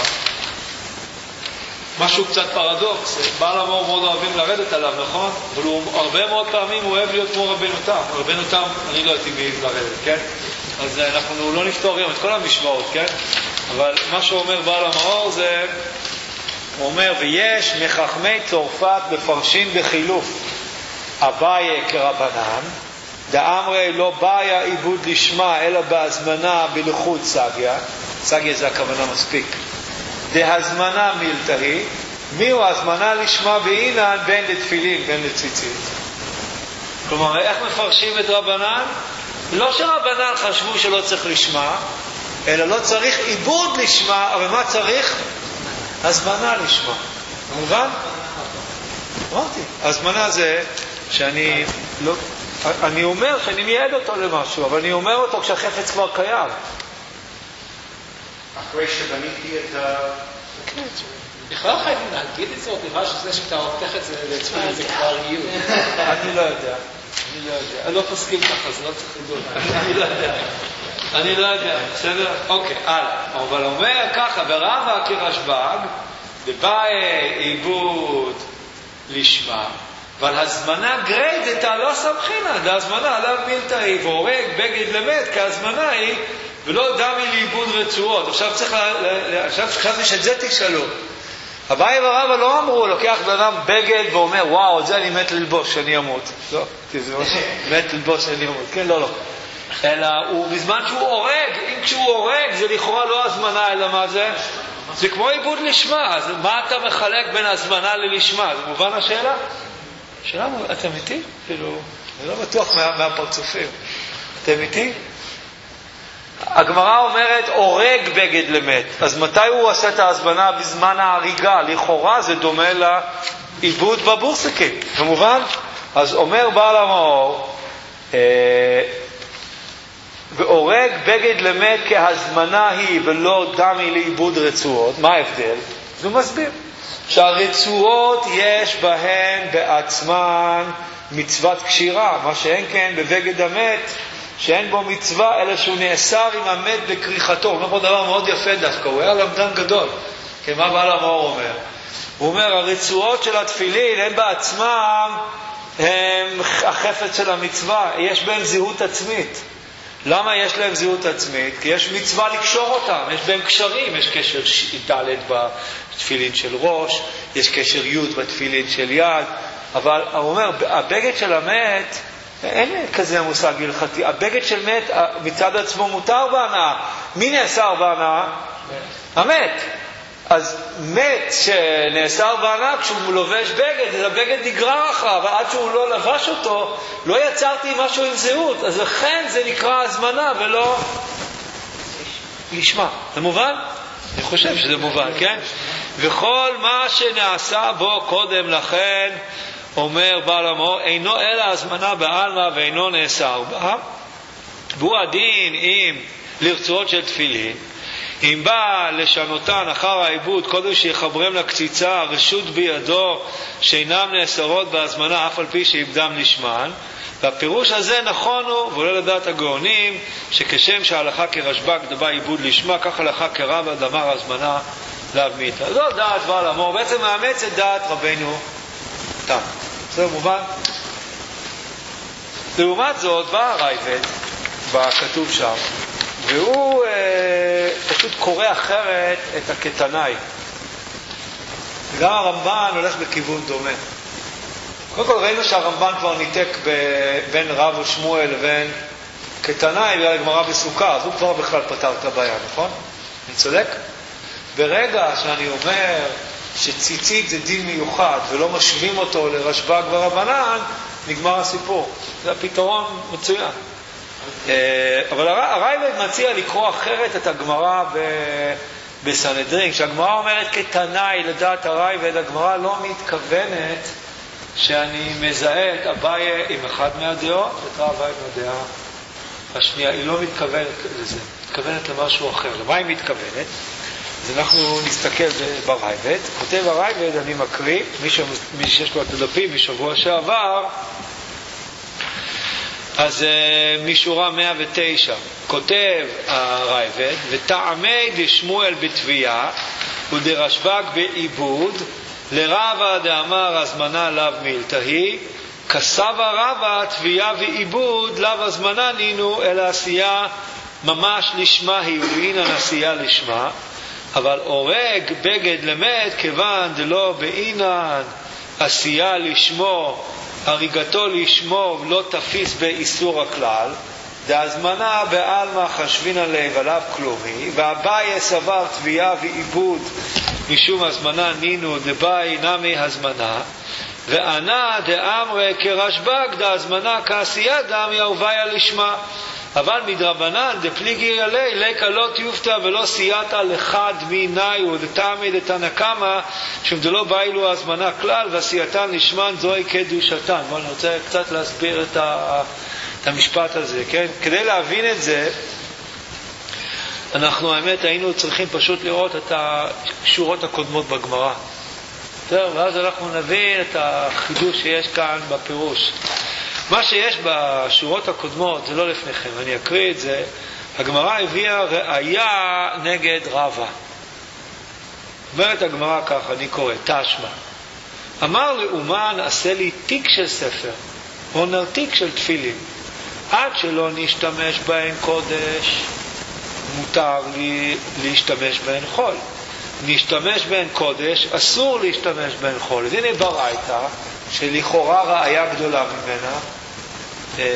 משהו קצת פרדוקס, בעל המאור מאוד אוהבים לרדת עליו, נכון? אבל הוא, הרבה מאוד פעמים הוא אוהב להיות כמו רבינו תם. רבינו תם, אני לא הייתי מעיז לרדת, כן? אז אנחנו לא נפתור היום את כל המשוואות, כן? אבל מה שאומר בעל המאור זה, הוא אומר, ויש מחכמי צרפת מפרשים בחילוף אביי כרבנן, דאמרי לא באיה עיבוד לשמה אלא בהזמנה בלכות סגיה, סגיה זה הכוונה מספיק, דהזמנה מילתהי, מיהו הזמנה לשמה ואינן בין לתפילין בין לציצית. כלומר, איך מפרשים את רבנן? לא שרבנן חשבו שלא צריך לשמה, אלא לא צריך עיבוד לשמה, אבל מה צריך? הזמנה לשמה. מובן? אמרתי, הזמנה זה שאני לא, אני אומר שאני מייעד אותו למשהו, אבל אני אומר אותו כשהחפץ כבר קיים. אחרי שבניתי את ה... בכלל חייבים להגיד את זה, או בכלל שזה שאתה הופך את זה לעצמי, זה כבר יהיו. אני לא יודע. אני לא יודע. אני לא פסקים ככה, זה לא צריך לדעות. אני לא יודע. אני לא יודע. בסדר? אוקיי, הלאה. אבל אומר ככה, ברבא כרשב"ג, בבאי עיבוד לשמה, אבל הזמנה גריידתה לא סמכינה, דהזמנה עליו מילתאי, והורג בגד למת כהזמנה היא, ולא דמי לאיבוד רצועות. עכשיו צריך לה, עכשיו חשבתי שאת זה תשאלו. אביי ורבא לא אמרו, לוקח בן בגד ואומר, וואו, את זה אני מת ללבוש שאני אמות. לא, מת ללבוש שאני אמות. כן, לא, לא. אלא הוא בזמן שהוא הורג, אם כשהוא הורג זה לכאורה לא הזמנה, אלא מה זה? זה כמו עיבוד לשמה. אז מה אתה מחלק בין הזמנה ללשמה? זה מובן השאלה? השאלה, אתם איתי? כאילו, אני לא בטוח מה, מהפרצופים. אתם איתי? הגמרא אומרת, הורג בגד למת. אז מתי הוא עושה את ההזמנה? בזמן ההריגה. לכאורה זה דומה לעיבוד בבורסקים. במובן? אז אומר בעל המאור, אה, והורג בגד למת כהזמנה היא ולא דמי לעיבוד רצועות. מה ההבדל? זה מסביר. שהרצועות יש בהן בעצמן מצוות קשירה, מה שאין כן בבגד המת, שאין בו מצווה, אלא שהוא נאסר עם המת בקריחתו. הוא אומר פה דבר מאוד יפה דווקא, הוא היה למדן גדול. כמה בעל המאור אומר? הוא אומר, הרצועות של התפילין הן בעצמם הם החפץ של המצווה, יש בהן זהות עצמית. למה יש להם זהות עצמית? כי יש מצווה לקשור אותם, יש בהם קשרים, יש קשר ד' בתפילין של ראש, יש קשר י' בתפילין של יד, אבל הוא אומר, הבגד של המת, אין כזה מושג הלכתי, הבגד של מת מצד עצמו מותר בהנאה. מי נאסר בהנאה? המת. אז מת שנאסר בהנאה, כשהוא לובש בגד, אז הבגד נגרר אחריו, אבל עד שהוא לא לבש אותו, לא יצרתי משהו עם זהות. אז לכן זה נקרא הזמנה ולא לשמה. זה מובן? אני חושב שזה מובן, כן? וכל מה שנעשה בו קודם לכן, אומר בעל המאור, אינו אלא הזמנה בעלמא ואינו נאסר בה. והוא הדין עם לרצועות של תפילין, אם בא לשנותן אחר העיבוד, קודם שיחברם לקציצה, הרשות בידו שאינם נאסרות בהזמנה, אף על פי שאיבדם לשמן. והפירוש הזה נכון הוא, ועולה לדעת הגאונים, שכשם שההלכה כרשב"ג דבה עיבוד לשמה, כך הלכה כרבא דמר הזמנה לאו מיתה. זו דעת בעל המאור, בעצם מאמץ את דעת רבינו תם. זה מובן? לעומת זאת, בא הרייבד, בכתוב שם, והוא אה, פשוט קורא אחרת את הקטנאי. וגם הרמב"ן הולך בכיוון דומה. קודם כל ראינו שהרמב"ן כבר ניתק ב- בין רב ושמואל לבין קטנאי בגלל הגמרא בסוכה, אז הוא כבר בכלל פתר את הבעיה, נכון? אני צודק? ברגע שאני אומר שציצית זה דין מיוחד ולא משווים אותו לרשב"ג ורבנן, נגמר הסיפור. זה הפתרון מצוין. אבל הרייבד מציע לקרוא אחרת את הגמרא בסנהדרין. כשהגמרא אומרת קטנאי לדעת הרייבד, הגמרא לא מתכוונת שאני מזהה את אביי עם אחד מהדעות ואת אביי מהדעה השנייה. היא לא מתכוונת לזה, מתכוונת למשהו אחר. למה היא מתכוונת? אז אנחנו נסתכל ברייבד. כותב הרייבד, אני מקריא, מי, ש... מי שיש לו את הדפים משבוע שעבר, אז uh, משורה מאה ותשע כותב הרייבד, וטעמי דשמואל בתביעה ודרשב"ג בעיבוד לרבא דאמר הזמנה לאו מילתהי, כסבא רבא תביעה ועיבוד לאו הזמנה נינו אלא עשייה ממש לשמה היא ובעינן עשייה לשמה, אבל הורג בגד למת כיוון דלא בעינן עשייה לשמו, הריגתו לשמו לא תפיס באיסור הכלל, דהזמנה בעלמא חשבין עליו עליו כלומי, והבאי סבר תביעה ועיבוד משום הזמנה נינו דבאי נמי הזמנה, וענה דאמרי כרשב"ג דהזמנה כעשייה דמי אהוביה לשמה, אבל מדרבנן דפליגי עלי ליקה לא תיופתא ולא סייעתא לחד מיני ודתמי דתנקמה שום דלא באילו הזמנה כלל ועשייתן לשמן זוהי קדושתן. בואו אני רוצה קצת להסביר את, ה, את המשפט הזה, כן? כדי להבין את זה אנחנו האמת היינו צריכים פשוט לראות את השורות הקודמות בגמרא, ואז אנחנו נבין את החידוש שיש כאן בפירוש. מה שיש בשורות הקודמות זה לא לפניכם, אני אקריא את זה. הגמרא הביאה ראיה נגד רבא. אומרת הגמרא ככה, אני קורא, תשמע. אמר לאומן עשה לי תיק של ספר, או נרתיק של תפילין, עד שלא נשתמש בהן קודש, מותר לי להשתמש בהן חול. נשתמש בהן קודש, אסור להשתמש בהן חול. אז הנה ברייתא, שלכאורה ראיה גדולה ממנה, אה,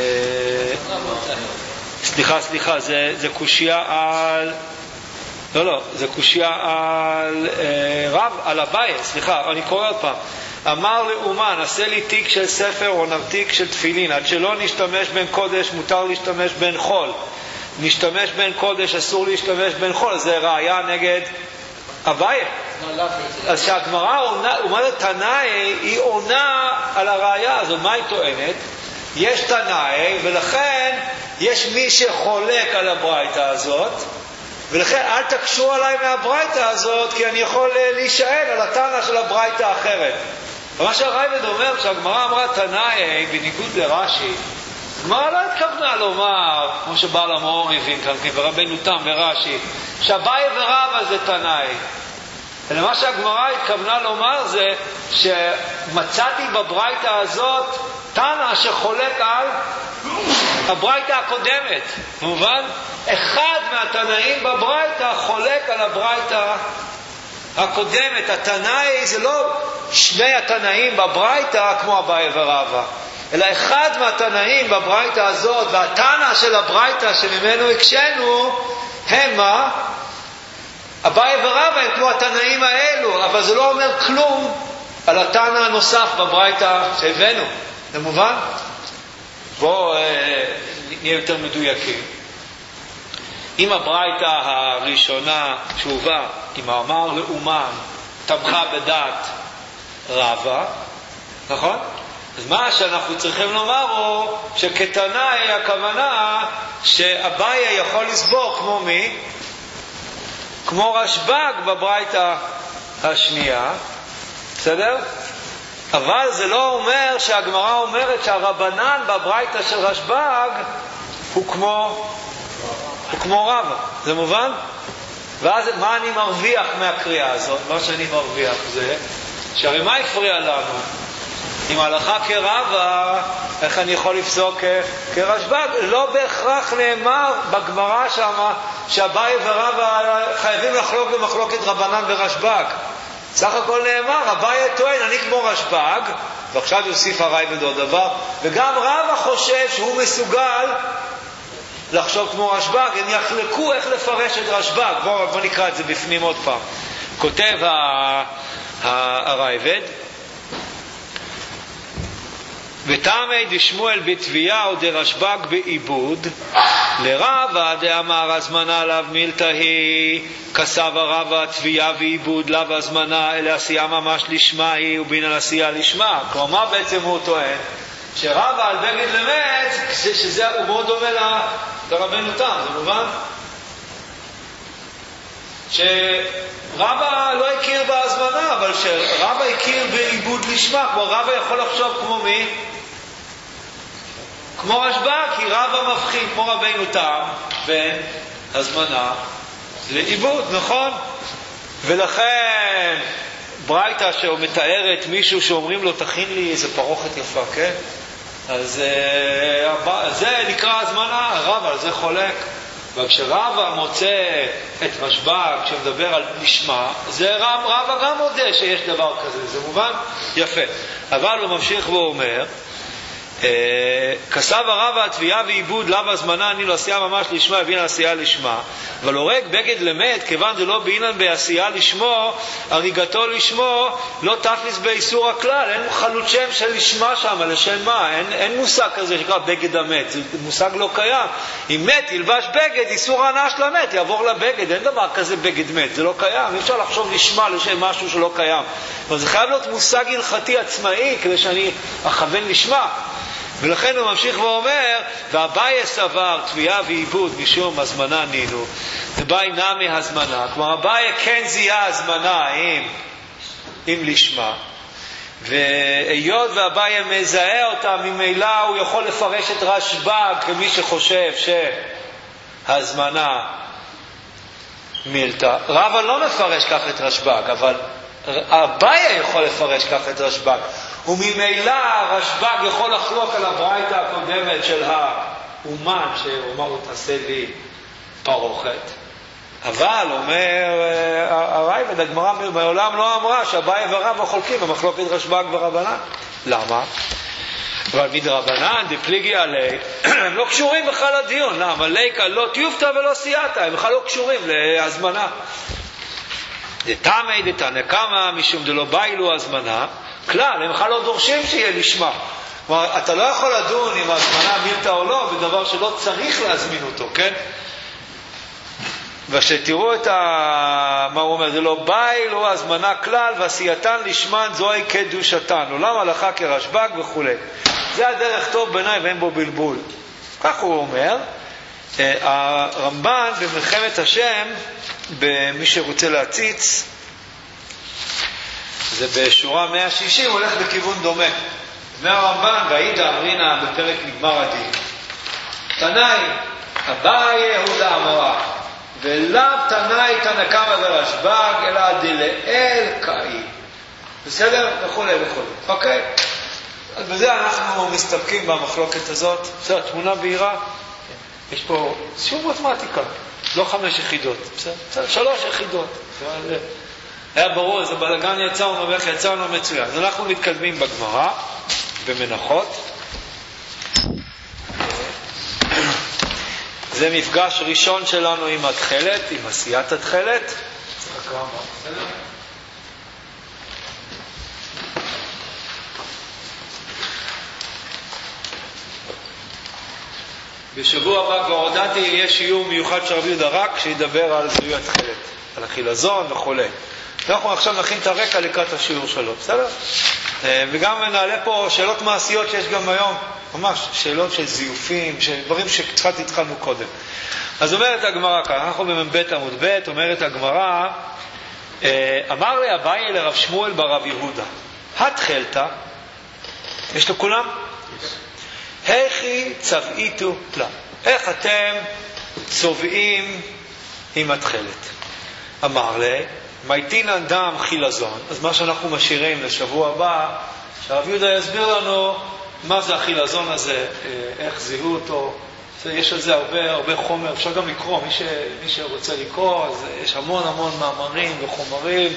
סליחה, סליחה, זה, זה קושיה על, לא, לא, זה קושיה על אה, רב, על הבאי, סליחה, אני קורא עוד פעם. אמר לאומן, עשה לי תיק של ספר או נרתיק של תפילין, עד שלא נשתמש בין קודש, מותר להשתמש בין חול. נשתמש בין קודש, אסור להשתמש בין חול, זה ראיה נגד הבאי. אז שהגמרא אומרת תנאי, היא עונה על הראיה הזאת. מה היא טוענת? יש תנאי, ולכן יש מי שחולק על הברייתא הזאת, ולכן אל תקשו עליי מהברייתא הזאת, כי אני יכול להישען על התנא של הברייתא האחרת. ומה שהרייבד אומר, שהגמרא אמרה תנאי בניגוד לרש"י, הגמרא לא התכוונה לומר, כמו שבעל המאור הבין כאן, כי ברבנו תם ברש"י, שהבאי ורבא זה תנאי. אלא מה שהגמרא התכוונה לומר זה שמצאתי בברייתא הזאת תנא שחולק על הברייתא הקודמת. מובן? אחד מהתנאים בברייתא חולק על הברייתא הקודמת. התנאי זה לא שני התנאים בברייתא כמו הבאי ורבא, אלא אחד מהתנאים בברייתא הזאת, והתנא של הברייתא שממנו הקשנו הם מה? אביי ורבא הם כמו התנאים האלו, אבל זה לא אומר כלום על התנא הנוסף בברייתא שהבאנו. זה מובן? בואו אה, נהיה יותר מדויקים. אם הברייתא הראשונה שהובאה, אם אמר לאומן תמכה בדעת רבא, נכון? אז מה שאנחנו צריכים לומר הוא שכתנאי הכוונה שאביי יכול לסבור כמו מי? כמו רשב"ג בברייתא השנייה, בסדר? אבל זה לא אומר שהגמרא אומרת שהרבנן בברייתא של רשב"ג הוא כמו הוא כמו רבא. זה מובן? ואז מה אני מרוויח מהקריאה הזאת? מה שאני מרוויח זה שהרי מה הפריע לנו? אם הלכה כרבא, איך אני יכול לפסוק כרשב"ג? לא בהכרח נאמר בגמרא שמה שהבאי ורבא חייבים לחלוק במחלוקת רבנן ורשב"ג. סך הכל נאמר, אביי טוען, אני כמו רשב"ג, ועכשיו יוסיף הרייבד עוד דבר, וגם רבא חושב שהוא מסוגל לחשוב כמו רשב"ג. הם יחלקו איך לפרש את רשב"ג. בואו בוא נקרא את זה בפנים עוד פעם. כותב הרייבד, ותמי דשמואל בתביעה ודרשב"ג בעיבוד לרבא דאמר הזמנה לאו מילתהי, כסבא רבא תביעה ועיבוד לאו הזמנה אלא עשייה ממש לשמה היא ובעינן עשייה לשמה. כלומר בעצם הוא טוען שרבא על בגד למת שזה הוא מאוד דומה לרבנו תם. זה מובן? שרבא לא הכיר בהזמנה, אבל שרבא הכיר בעיבוד לשמה, כמו רבא יכול לחשוב כמו מי? כמו רשב"ג, כי רבא מבחין כמו רבינו תם בין הזמנה לעיבוד, נכון? ולכן ברייתא שמתארת מישהו שאומרים לו תכין לי איזה פרוכת יפה, כן? אז זה נקרא הזמנה, רבא על זה חולק. וכשרבא מוצא את רשב"ג שמדבר על לשמה, זה רבא גם מודה שיש דבר כזה, זה מובן? יפה. אבל הוא ממשיך ואומר, כסב הרבה התביעה ועיבוד לאו הזמנה אני לא עשייה ממש לשמה הבין עשייה לשמה, אבל הורג בגד למת כיוון זה לא בעינן בעשייה לשמו, הריגתו לשמו לא תפליס באיסור הכלל. אין חלות שם של לשמה שם, לשם מה? אין, אין מושג כזה שנקרא בגד המת, זה מושג לא קיים. אם מת ילבש בגד, איסור הנאה של המת יעבור לבגד, אין דבר כזה בגד מת, זה לא קיים. אי אפשר לחשוב לשמה לשם משהו שלא קיים, אבל זה חייב להיות מושג הלכתי עצמאי כדי שאני אכוון לשמה. ולכן הוא ממשיך ואומר, והבאי סבר תביעה ועיבוד משום הזמנה נינו, זה בא אינה מהזמנה, כלומר הבאי כן זיהה הזמנה עם, עם לשמה, והיות והבאי מזהה אותה, ממילא הוא יכול לפרש את רשב"ג כמי שחושב שהזמנה מילתא. רבא לא מפרש כך את רשב"ג, אבל הבאי יכול לפרש כך את רשב"ג, וממילא רשב"ג יכול לחלוק על הברייתא הקודמת של האומן שאומר לו תעשה לי פרוכת. אבל אומר הרייבד, הגמרא מעולם לא אמרה שהבאי ורבא חולקים במחלוקת רשב"ג ורבנן. למה? אבל מדרבנן דפליגי עלי הם לא קשורים בכלל לדיון. למה? ליקה לא תיופתא ולא סייעתא, הם בכלל לא קשורים להזמנה. דתמי דתנקמה משום דלא באילו הזמנה כלל, הם בכלל לא דורשים שיהיה לשמה. כלומר, אתה לא יכול לדון אם ההזמנה מילתא או לא בדבר שלא צריך להזמין אותו, כן? ושתראו את ה... מה הוא אומר, זה לא באי, לא הזמנה כלל, ועשייתן לשמן זוהי קדושתן, עולם הלכה כרשב"ג וכו'. זה הדרך טוב בעיניי ואין בו בלבול. כך הוא אומר, הרמב"ן במלחמת השם, במי שרוצה להציץ, זה בשורה מאה שישים, הולך בכיוון דומה. אומר הרמב"ן, והעידה אמרינה בפרק נגמר הדין. תנאי, הבאי יהודה אמרה, ולאו תנאי תנקמה ורשב"ג, אלא דלאל קאי. בסדר? וכו' וכו'. אוקיי? אז בזה אנחנו מסתפקים במחלוקת הזאת. בסדר, תמונה בהירה. יש פה שיעור מתמטיקה, לא חמש יחידות. בסדר? שלוש יחידות. היה ברור, זה בלגן יצרנו ואיך יצרנו מצוין. אז אנחנו מתקדמים בגמרא, במנחות. זה מפגש ראשון שלנו עם התחלת, עם עשיית התחלת. בשבוע הבא כבר הודעתי, יש שיעור מיוחד של רבי יהודה רק שידבר על זיהוי התחלת, על החילזון וכו'. אנחנו עכשיו נכין את הרקע לקראת השיעור שלו, בסדר? וגם נעלה פה שאלות מעשיות שיש גם היום, ממש שאלות של זיופים, דברים שקצת התחלנו קודם. אז אומרת הגמרא כאן, אנחנו במבית עמוד ב', אומרת הגמרא, אמר לי אביי לרב שמואל ברב יהודה, התחלת, יש לכולם? היכי צבעיתו לה, איך אתם צובעים עם התחלת? אמר לי, מייטינן דם חילזון. אז מה שאנחנו משאירים לשבוע הבא, שהרב יהודה יסביר לנו מה זה החילזון הזה, איך זיהו אותו. יש על זה הרבה, הרבה חומר, אפשר גם לקרוא, מי, ש, מי שרוצה לקרוא, אז יש המון המון מאמרים וחומרים.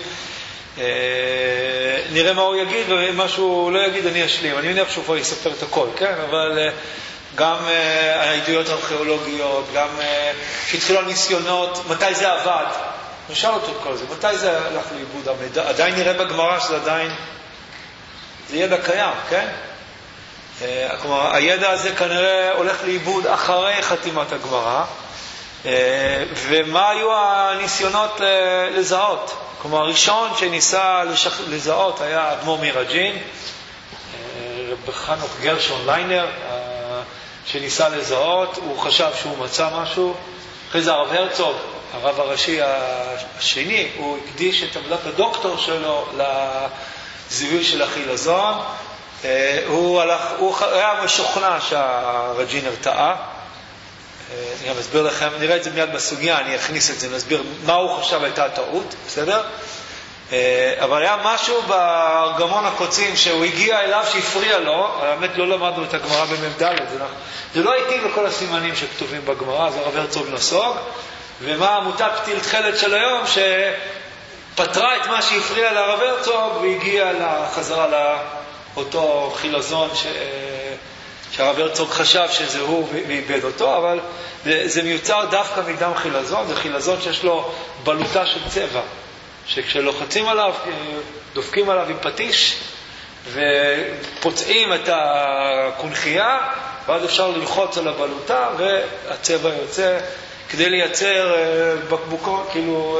נראה מה הוא יגיד, ומה שהוא לא יגיד אני אשלים. אני מניח שהוא כבר יספר את הכל, כן? אבל גם העדויות הארכיאולוגיות, גם שהתחילו הניסיונות, מתי זה עבד. נשאל אותו את כל זה, מתי זה הלך לאיבוד המידע? עדיין נראה בגמרא שזה עדיין, זה ידע קיים, כן? כלומר, הידע הזה כנראה הולך לאיבוד אחרי חתימת הגמרא, ומה היו הניסיונות לזהות? כלומר, הראשון שניסה לשח... לזהות היה אדמו"ר מרג'ין, רב חנוך גרשון ליינר, שניסה לזהות, הוא חשב שהוא מצא משהו, אחרי זה הרב הרצוג, הרב הראשי השני, הוא הקדיש את עבודת הדוקטור שלו לזיהוי של החילזון. הוא, הלך, הוא היה משוכנע שהרג'ינר טעה. אני גם אסביר לכם, נראה את זה מיד בסוגיה, אני אכניס את זה, נסביר מה הוא חשב הייתה טעות, בסדר? אבל היה משהו בגמון הקוצים שהוא הגיע אליו שהפריע לו. האמת לא למדנו את הגמרא במ"ד, זה לא הייתי בכל הסימנים שכתובים בגמרא, זה הרב הרצוג נסוג. ומה עמותת פתיל תחלת של היום שפתרה את מה שהפריע לרב הרצוג והגיע לחזרה לאותו חילזון ש... שהרב הרצוג חשב שזה הוא ואיבד אותו, אבל זה מיוצר דווקא מדם חילזון. זה חילזון שיש לו בלוטה של צבע, שכשלוחצים עליו, דופקים עליו עם פטיש ופוצעים את הקונחייה, ואז אפשר ללחוץ על הבלוטה והצבע יוצא, כדי לייצר בקבוקו, כאילו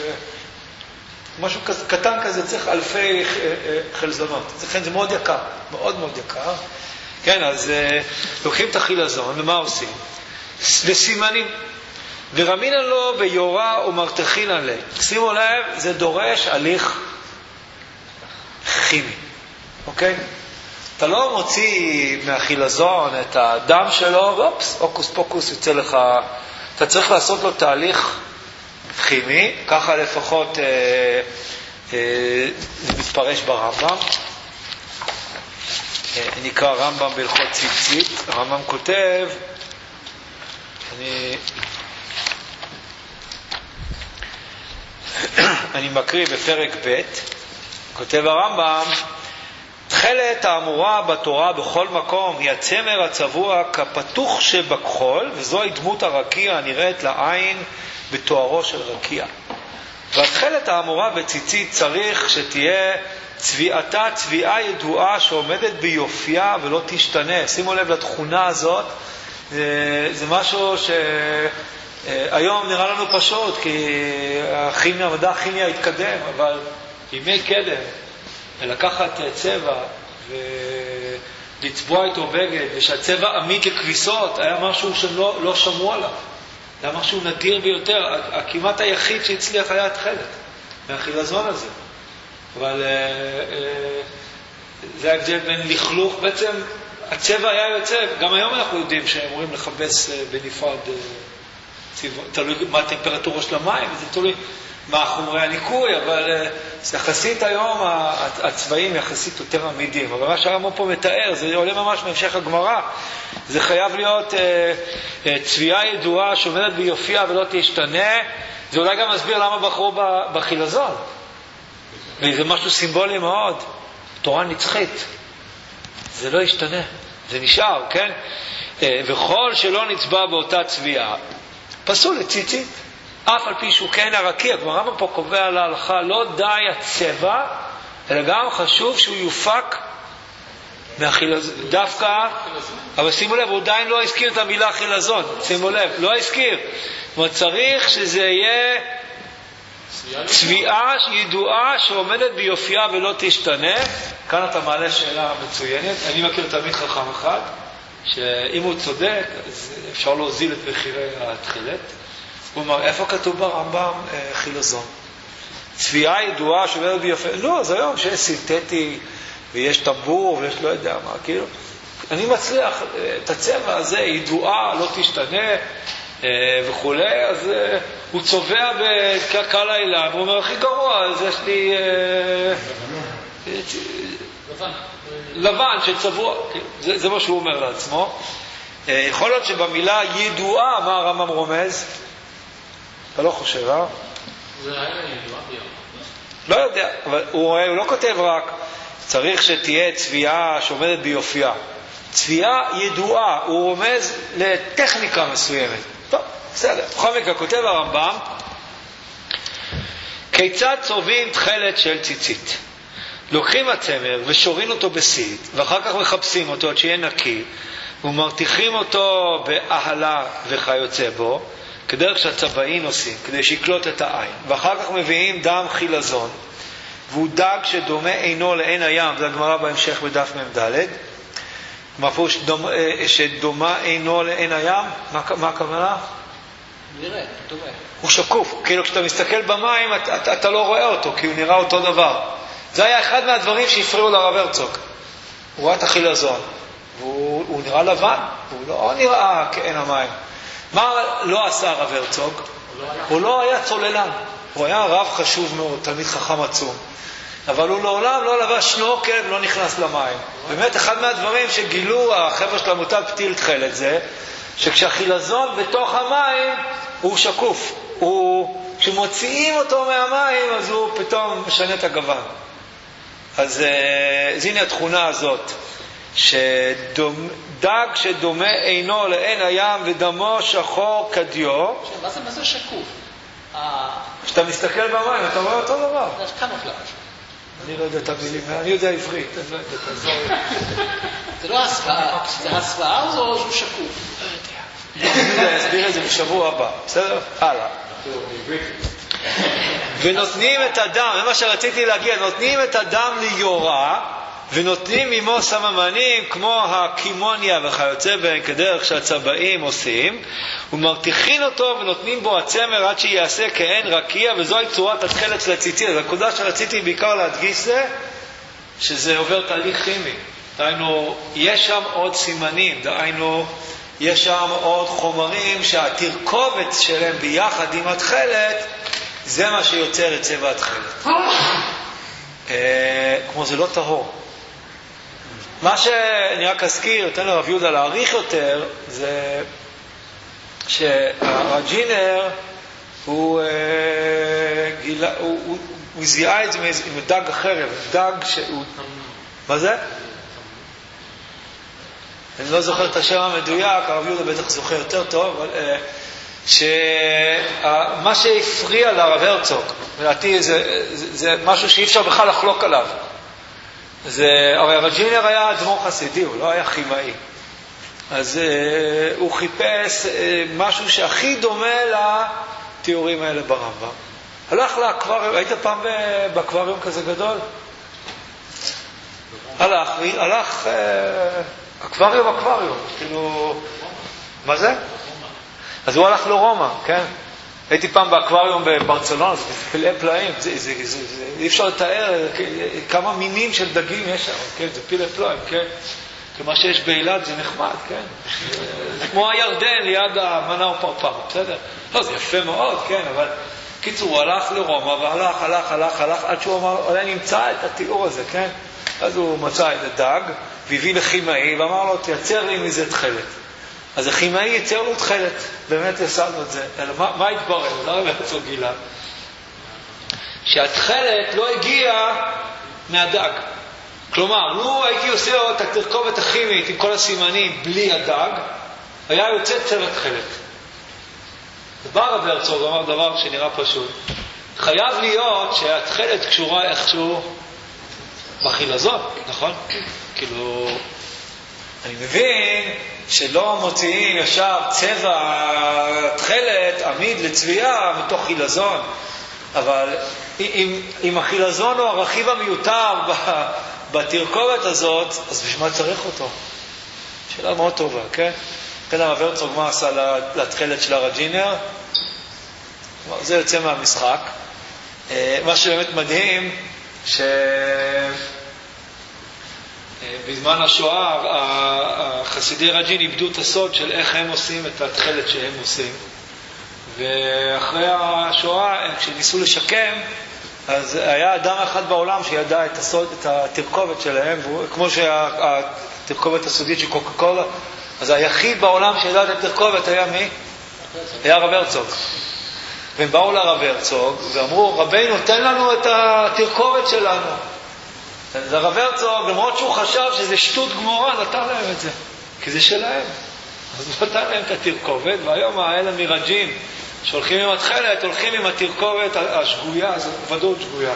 משהו קטן כזה צריך אלפי חלזונות. לכן זה מאוד יקר, מאוד מאוד יקר. כן, אז לוקחים את החילזון, ומה עושים? וסימנים. ורמינן לו ביורה ומרתחינן לי. שימו לב, זה דורש הליך כימי. אוקיי? אתה לא מוציא מהחילזון את הדם שלו, ואופס, אוקוס פוקוס יוצא לך. אתה צריך לעשות לו תהליך כימי, ככה לפחות אה, אה, זה מתפרש ברמב"ם. אה, נקרא רמב"ם בהלכות ציצית. הרמב"ם כותב, אני... אני מקריא בפרק ב', כותב הרמב"ם, תחלת האמורה בתורה בכל מקום היא הצמר הצבוע כפתוח שבכחול, וזוהי דמות הרקיע הנראית לעין בתוארו של רקיע. והתחלת האמורה בציצית צריך שתהיה צביעתה צביעה ידועה שעומדת ביופייה ולא תשתנה. שימו לב לתכונה הזאת, זה, זה משהו שהיום נראה לנו פשוט, כי הכימיה, המדע הכימיה התקדם, אבל ימי קדם, לקחת צבע ולצבוע איתו בגד, ושהצבע עמיד לכביסות, היה משהו שלא לא שמעו עליו. זה היה משהו נדיר ביותר. הכמעט היחיד שהצליח היה התחלת מהחילזון הזה. אבל זה ההבדל בין לכלוך, בעצם הצבע היה יוצא. גם היום אנחנו יודעים שהם אומרים לחפש בנפרד צבע, תלוי מה הטמפרטורה של המים, וזה תלוי מה חומרי הניקוי, אבל יחסית היום הצבעים יחסית יותר עמידים. אבל מה שהרמב"ם פה מתאר, זה עולה ממש מהמשך הגמרא, זה חייב להיות צביעה ידועה שעומדת ביופייה ולא תשתנה. זה אולי גם מסביר למה בחרו בחילזון, וזה משהו סימבולי מאוד. תורה נצחית, זה לא ישתנה, זה נשאר, כן? וכל שלא נצבע באותה צביעה פסול לציצית, אף על פי שהוא כן הרקיע. כבר הרמב"ם פה קובע להלכה, לא די הצבע, אלא גם חשוב שהוא יופק מהחילזון, דווקא, אבל שימו לב, הוא עדיין לא הזכיר את המילה חילזון, שימו לב, לא הזכיר. זאת אומרת, צריך שזה יהיה צביעה ידועה שעומדת ביופייה ולא תשתנה. כאן אתה מעלה שאלה מצוינת. אני מכיר תמיד חכם אחד, שאם הוא צודק, אז אפשר להוזיל את מחירי התחילת. הוא אומר, איפה כתוב ברמב"ם חילזון? צביעה ידועה שעומדת ביופייה. לא, אז היום שיש סינתטי, ויש טמבור, ויש לא יודע מה, כאילו. אני מצליח, את הצבע הזה, ידועה, לא תשתנה, וכו', אז הוא צובע בקל העילה, והוא אומר, הכי גרוע, אז יש לי לבן של צבוע, זה, זה מה שהוא אומר לעצמו. יכול להיות שבמילה ידועה, מה הרמב"ם רומז? אתה לא חושב, אה? זה היה ידועה ביום. לא יודע, אבל הוא, הוא לא כותב רק, צריך שתהיה צביעה שעומדת ביופייה. צביעה ידועה, הוא רומז לטכניקה מסוימת. טוב, בסדר. בכל מקרה, כותב הרמב"ם, כיצד צובעים תחלת של ציצית? לוקחים הצמר ושורים אותו בסיד, ואחר כך מחפשים אותו עד שיהיה נקי, ומרתיחים אותו באהלה וכיוצא בו, כדרך שהצבעים עושים, כדי שיקלוט את העין. ואחר כך מביאים דם חילזון, והוא דג שדומה אינו לעין הים, זה הגמרא בהמשך בדף מ"ד, מפוש דומה, שדומה אינו לעין הים. מה, מה הכוונה? נראה, דומה. הוא שקוף. כאילו כשאתה מסתכל במים, אתה, אתה, אתה לא רואה אותו, כי הוא נראה אותו דבר. זה היה אחד מהדברים שהפריעו לרב הרצוג. הוא ראה את החילזון. והוא הוא נראה לבן, הוא לא נראה כעין המים. מה לא עשה הרב הרצוג? הוא לא היה צוללן. הוא היה רב חשוב מאוד, תלמיד חכם עצום. אבל הוא לעולם לא לבש שנורקל ולא נכנס למים. באמת אחד מהדברים שגילו החבר'ה של עמותת פתיל תחילת זה, שכשהחילזון בתוך המים הוא שקוף. הוא, כשמוציאים אותו מהמים אז הוא פתאום משנה את הגוון. אז, אז הנה התכונה הזאת, שדג שדומה עינו לעין הים ודמו שחור כדיו. מה זה, מה זה שקוף? כשאתה מסתכל במים אתה רואה אותו דבר. זה קמופלאז'. אני לא יודע את המילים, אני יודע עברית. זה לא הסוואה, זה הסוואה או שהוא שקוף? אני יודע, אסביר את זה בשבוע הבא. בסדר? הלאה. ונותנים את הדם, זה מה שרציתי להגיע, נותנים את הדם ליורה, ונותנים עמו סממנים כמו הקימוניה וכיוצא בהם כדרך שהצבעים עושים, ומרתיחים אותו ונותנים בו הצמר עד שיעשה כעין רקיע, וזוהי צורת התכלת של הציצית. אז הנקודה שרציתי בעיקר להדגיש זה שזה עובר תהליך כימי. דהיינו, יש שם עוד סימנים, דהיינו, יש שם עוד חומרים שהתרכובת שלהם ביחד עם התכלת, זה מה שיוצר את צבע התכלת. כמו זה לא טהור. מה שאני רק אזכיר, יותר לרב יהודה להעריך יותר, זה שהרג'ינר הוא, גילה, הוא, הוא, הוא זיהה את זה עם דג החרב, דג שהוא... מה זה? אני לא זוכר את השם המדויק, הרב יהודה בטח זוכר יותר טוב, אבל שמה שהפריע לרב הרצוג, לדעתי זה, זה, זה משהו שאי אפשר בכלל לחלוק עליו. זה, הרי הרג'ינר היה אדמו"ר חסידי, הוא לא היה כימאי. אז uh, הוא חיפש uh, משהו שהכי דומה לתיאורים האלה ברמב"ם. הלך לאקווריום, היית פעם באקווריום כזה גדול? הלך, הלך uh, אקווריום, אקווריום. כאילו, מה זה? אז הוא הלך לרומא, כן? הייתי פעם באקווריום בברצלונה, זה פלאי פלאים, זה, זה, זה, זה, אי אפשר לתאר כמה מינים של דגים יש שם, כן? זה פלאי פלאים, כן? כמה שיש באילת זה נחמד, כן? זה כמו הירדן ליד המנה ופרפר, בסדר? לא, זה יפה מאוד, כן? אבל קיצור, הוא הלך לרומא והלך, הלך, הלך, הלך, עד שהוא אמר, אולי נמצא את התיאור הזה, כן? אז הוא מצא את הדג, והביא לכימאי, ואמר לו, תייצר לי מזה תכלת. אז הכימאי ייצר לו תכלת, באמת יסדנו את זה. אלא מה, מה התברר? זה הרב הרצוג גילה. שהתכלת לא הגיע מהדג. כלומר, לו הייתי עושה את התרכובת הכימית עם כל הסימנים בלי הדג, היה יוצא צבע תכלת. בא הרב הרצוג אמר דבר שנראה פשוט. חייב להיות שהתכלת קשורה איכשהו בחילזון, נכון? כאילו... אני מבין שלא מוציאים ישר צבע תכלת עמיד לצביעה מתוך חילזון, אבל אם, אם החילזון הוא הרכיב המיותר בתרכובת הזאת, אז בשביל מה צריך אותו? שאלה מאוד טובה, כן? כן, הרב הרצוג מה עשה לתכלת של הרג'ינר? זה יוצא מהמשחק. מה שבאמת מדהים, ש... בזמן השואה החסידי רג'ין איבדו את הסוד של איך הם עושים את התכלת שהם עושים, ואחרי השואה כשניסו לשקם אז היה אדם אחד בעולם שידע את הסוד, את התרכובת שלהם, כמו שהתרכובת הסודית של קוקה קולה, אז היחיד בעולם שידע את התרכובת היה מי? היה הרב הרצוג. והם באו לרב הרצוג ואמרו, רבינו תן לנו את התרכובת שלנו. אז הרב הרצוג, למרות שהוא חשב שזה שטות גמורה, נתן להם את זה, כי זה שלהם. אז הוא נתן להם את התרכובת, והיום האלה מרג'ין שהולכים עם התכלת, הולכים עם התרכובת השגויה, זאת ודאות שגויה,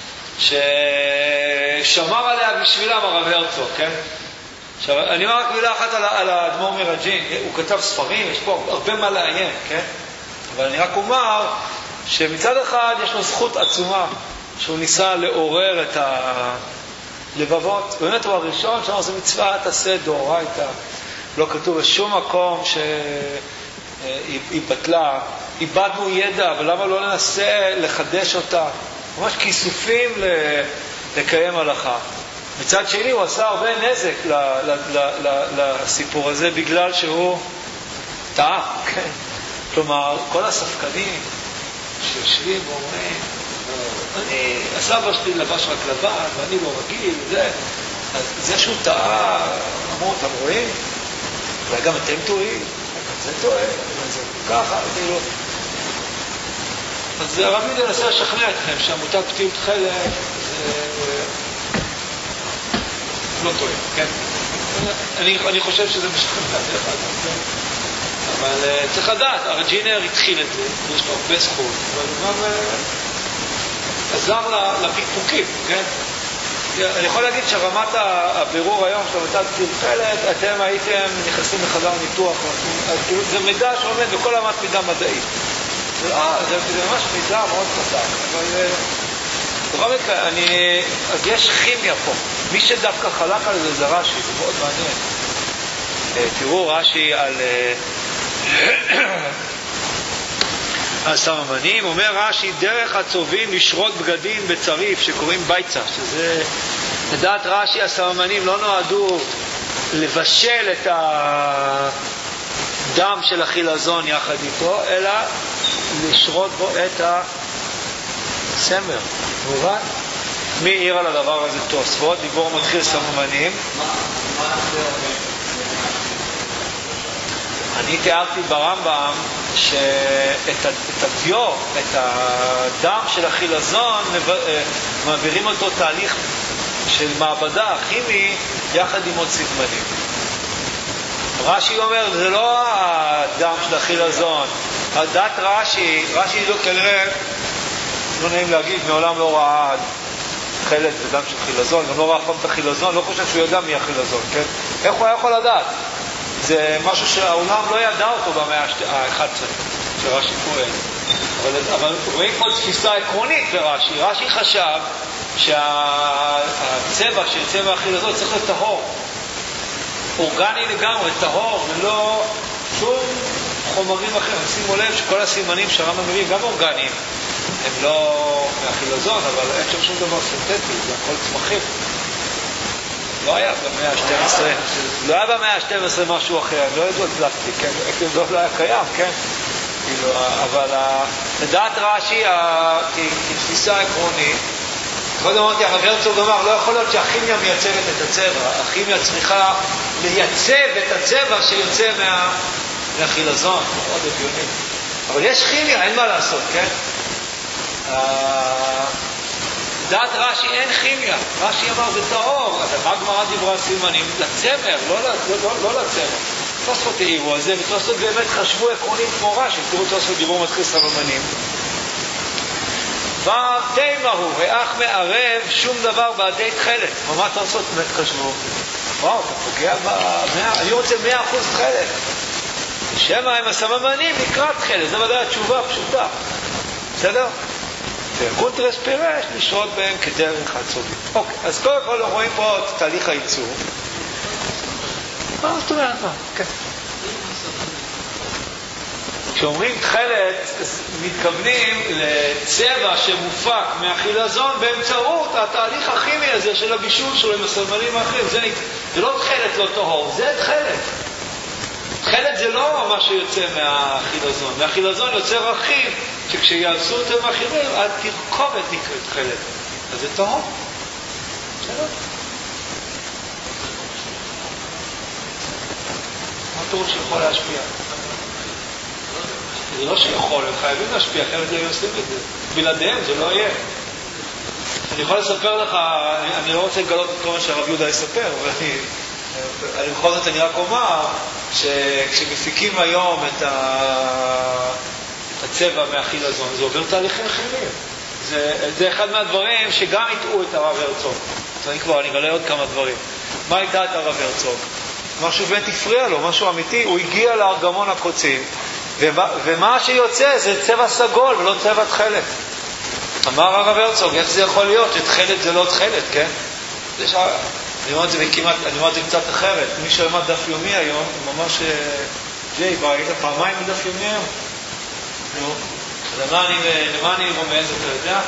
ששמר עליה בשבילם הרב הרצוג, כן? עכשיו, אני אומר רק מילה אחת על, על האדמו"ר מרג'ין, הוא כתב ספרים, יש פה הרבה מה לעיין, כן? אבל אני רק אומר שמצד אחד יש לו זכות עצומה, שהוא ניסה לעורר את הלבבות. באמת הוא הראשון שאמר, זה מצווה תעשה דאורייתא. לא כתוב בשום מקום היא, היא בטלה, איבדנו ידע, ולמה לא ננסה לחדש אותה? ממש כיסופים לקיים הלכה. מצד שני הוא עשה הרבה נזק ל, ל, ל, ל, לסיפור הזה, בגלל שהוא טעה, כן? כלומר, כל הספקנים שיושבים ואומרים, אני, הסבא שלי לבש רק לבן, ואני לא רגיל, זה, אז זה שהוא טעה, אמרו, אתם רואים? אולי גם אתם טועים, זה טועה, זה ככה, כאילו. אז הרב יהודה נסה לשכנע אתכם שעמותת פתיעות חלק זה לא טועה, כן? אני, אני חושב שזה משכנע דרך אגב, אבל uh, צריך לדעת, הרג'ינר התחיל את זה, יש לו הרבה זכות, אבל הוא גם uh, עזר לפיקפוקים, כן? אני יכול להגיד שרמת הבירור היום של עמותת פתיעות חלק, אתם הייתם נכנסים לחדר ניתוח, זה מידע שעומד בכל אמת מידה מדעית. אה, זה, זה ממש מידע מאוד חזק, אבל בכל מקרה, אני, אז יש כימיה פה. מי שדווקא חלק על זה זה רש"י, זה מאוד מעניין. תראו רש"י על על סממנים, אומר רש"י, דרך הצובים לשרות בגדים בצריף שקוראים ביצה, שזה, לדעת רש"י, הסממנים לא נועדו לבשל את הדם של החילזון יחד איתו, אלא לשרות בו את הסמר. מובן? מי העיר על הדבר הזה? תוספות, דיבור מתחיל סממנים. אני תיארתי ברמב"ם שאת הדיו, את הדם של החילזון, מעבירים אותו תהליך של מעבדה כימי יחד עם עוד סגמנים. רש"י אומר, זה לא הדם של החילזון. הדת רש"י, רש"י לא כנראה, לא נעים להגיד, מעולם לא ראה חלק בדם של חילזון, גם לא ראה פעם את החילזון, לא חושב שהוא יודע מי החילזון, כן? איך הוא היה יכול לדעת? זה משהו שהעולם לא ידע אותו במאה ה-אחת עשרה, שרש"י פועל. אבל, אבל רואים פה תפיסה עקרונית ברש"י. רש"י חשב שהצבע של צבע החילזון צריך להיות טהור. אורגני לגמרי, טהור, ולא שום חומרים אחרים. שימו לב שכל הסימנים שהרמב"ם מביא, גם אורגניים, הם לא מהחילזון, אבל אין שם שום דבר סינתטי, זה הכל צמחים. לא היה במאה ה-שתים עשרה, לא היה במאה ה-שתים עשרה משהו אחר, לא ידעו על פלסטיק, כן? לא היה קיים, כן? אבל לדעת רש"י, כתפיסה עקרונית, קודם אמרתי, הרב הרצוג אמר, לא יכול להיות שהכימיה מייצבת את הצבע, הכימיה צריכה לייצב את הצבע שיוצא מה... מהחילזון, מאוד הגיוני. אבל יש כימיה, אין מה לעשות, כן? דעת רש"י אין כימיה, רש"י אמר זה טהור, אז מה גמרא דיברה סימנים? לצמר, לא, לא, לא, לא לצמר. תוספות העירו על זה, ותוספות באמת חשבו עקרונים כמו רש"י, תראו תוספות דיבור מתחיל סממנים. ותימה הוא, ואך מערב שום דבר בעדי תחלת. ומה תוספות באמת חשבו? וואו, אתה פוגע במאה, אני רוצה מאה אחוז תחלת. שמא הם הסממנים לקראת תחלת, זה ודאי התשובה הפשוטה. בסדר? וקונטרס פירש לשרות בהם כדרך הצובים. אוקיי, אז קודם כל רואים פה את תהליך הייצור. מה זאת אומרת? מה? כן. כשאומרים תחלת, מתכוונים לצבע שמופק מהחילזון באמצעות התהליך הכימי הזה של הבישול שלו עם הסממנים האחרים. זה, זה לא תחלת לא טהור, זה תחלת. תחלת זה לא מה שיוצא מהחילזון. מהחילזון יוצא רכיב שכשיעשו אותם אחרים, התרכובת נקראת תחלת. אז זה טהור. בסדר? מה פירוש שיכול להשפיע? זה לא שיכול, הם חייבים להשפיע, אחרת לא עושים את זה. בלעדיהם זה לא יהיה. אני יכול לספר לך, אני, אני לא רוצה לגלות את כל מה שהרב יהודה יספר, אבל אני, אני בכל זאת אני רק אומר, שכשמפיקים היום את, ה, את הצבע מהחילזון, זה עובר תהליכים אחרים. זה, זה אחד מהדברים שגם יטעו את הרב הרצוג. אז אני כבר, אני אגלה עוד כמה דברים. מה הייתה את הרב הרצוג? משהו באמת הפריע לו, משהו אמיתי. הוא הגיע לארגמון הקוצים, ומה, ומה שיוצא זה צבע סגול ולא צבע תחלת. אמר הרב הרצוג, איך זה יכול להיות שתחלת זה לא תחלת, כן? זה ש... אני אומר את זה כמעט, אני אומר את זה קצת אחרת. מי שלמד דף יומי היום, הוא ממש ג'יי, בא, היית פעמיים בדף יומי היום? נו, למה אני, למה אני רומז, אתה יודע?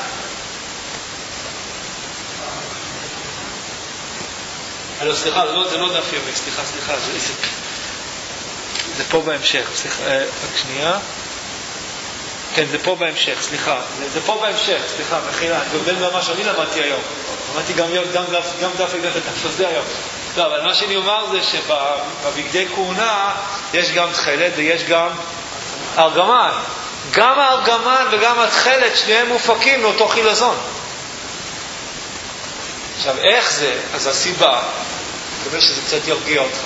אלו, סליחה, לא, זה לא דף יומי, סליחה, סליחה, זה, זה, זה פה בהמשך, סליחה, רק שנייה. כן, זה פה בהמשך, סליחה, זה, זה פה בהמשך, סליחה, מחילה, זה בין ממש אני למדתי היום, למדתי גם, גם, גם, גם דף יומי ודף הזה היום. לא, אבל מה שאני אומר זה שבבגדי כהונה יש גם תחילת ויש גם ארגמן. גם הארגמן וגם התחילת, שניהם מופקים לאותו חילזון. עכשיו, איך זה? אז הסיבה, אני מקווה שזה קצת ירגיע אותך,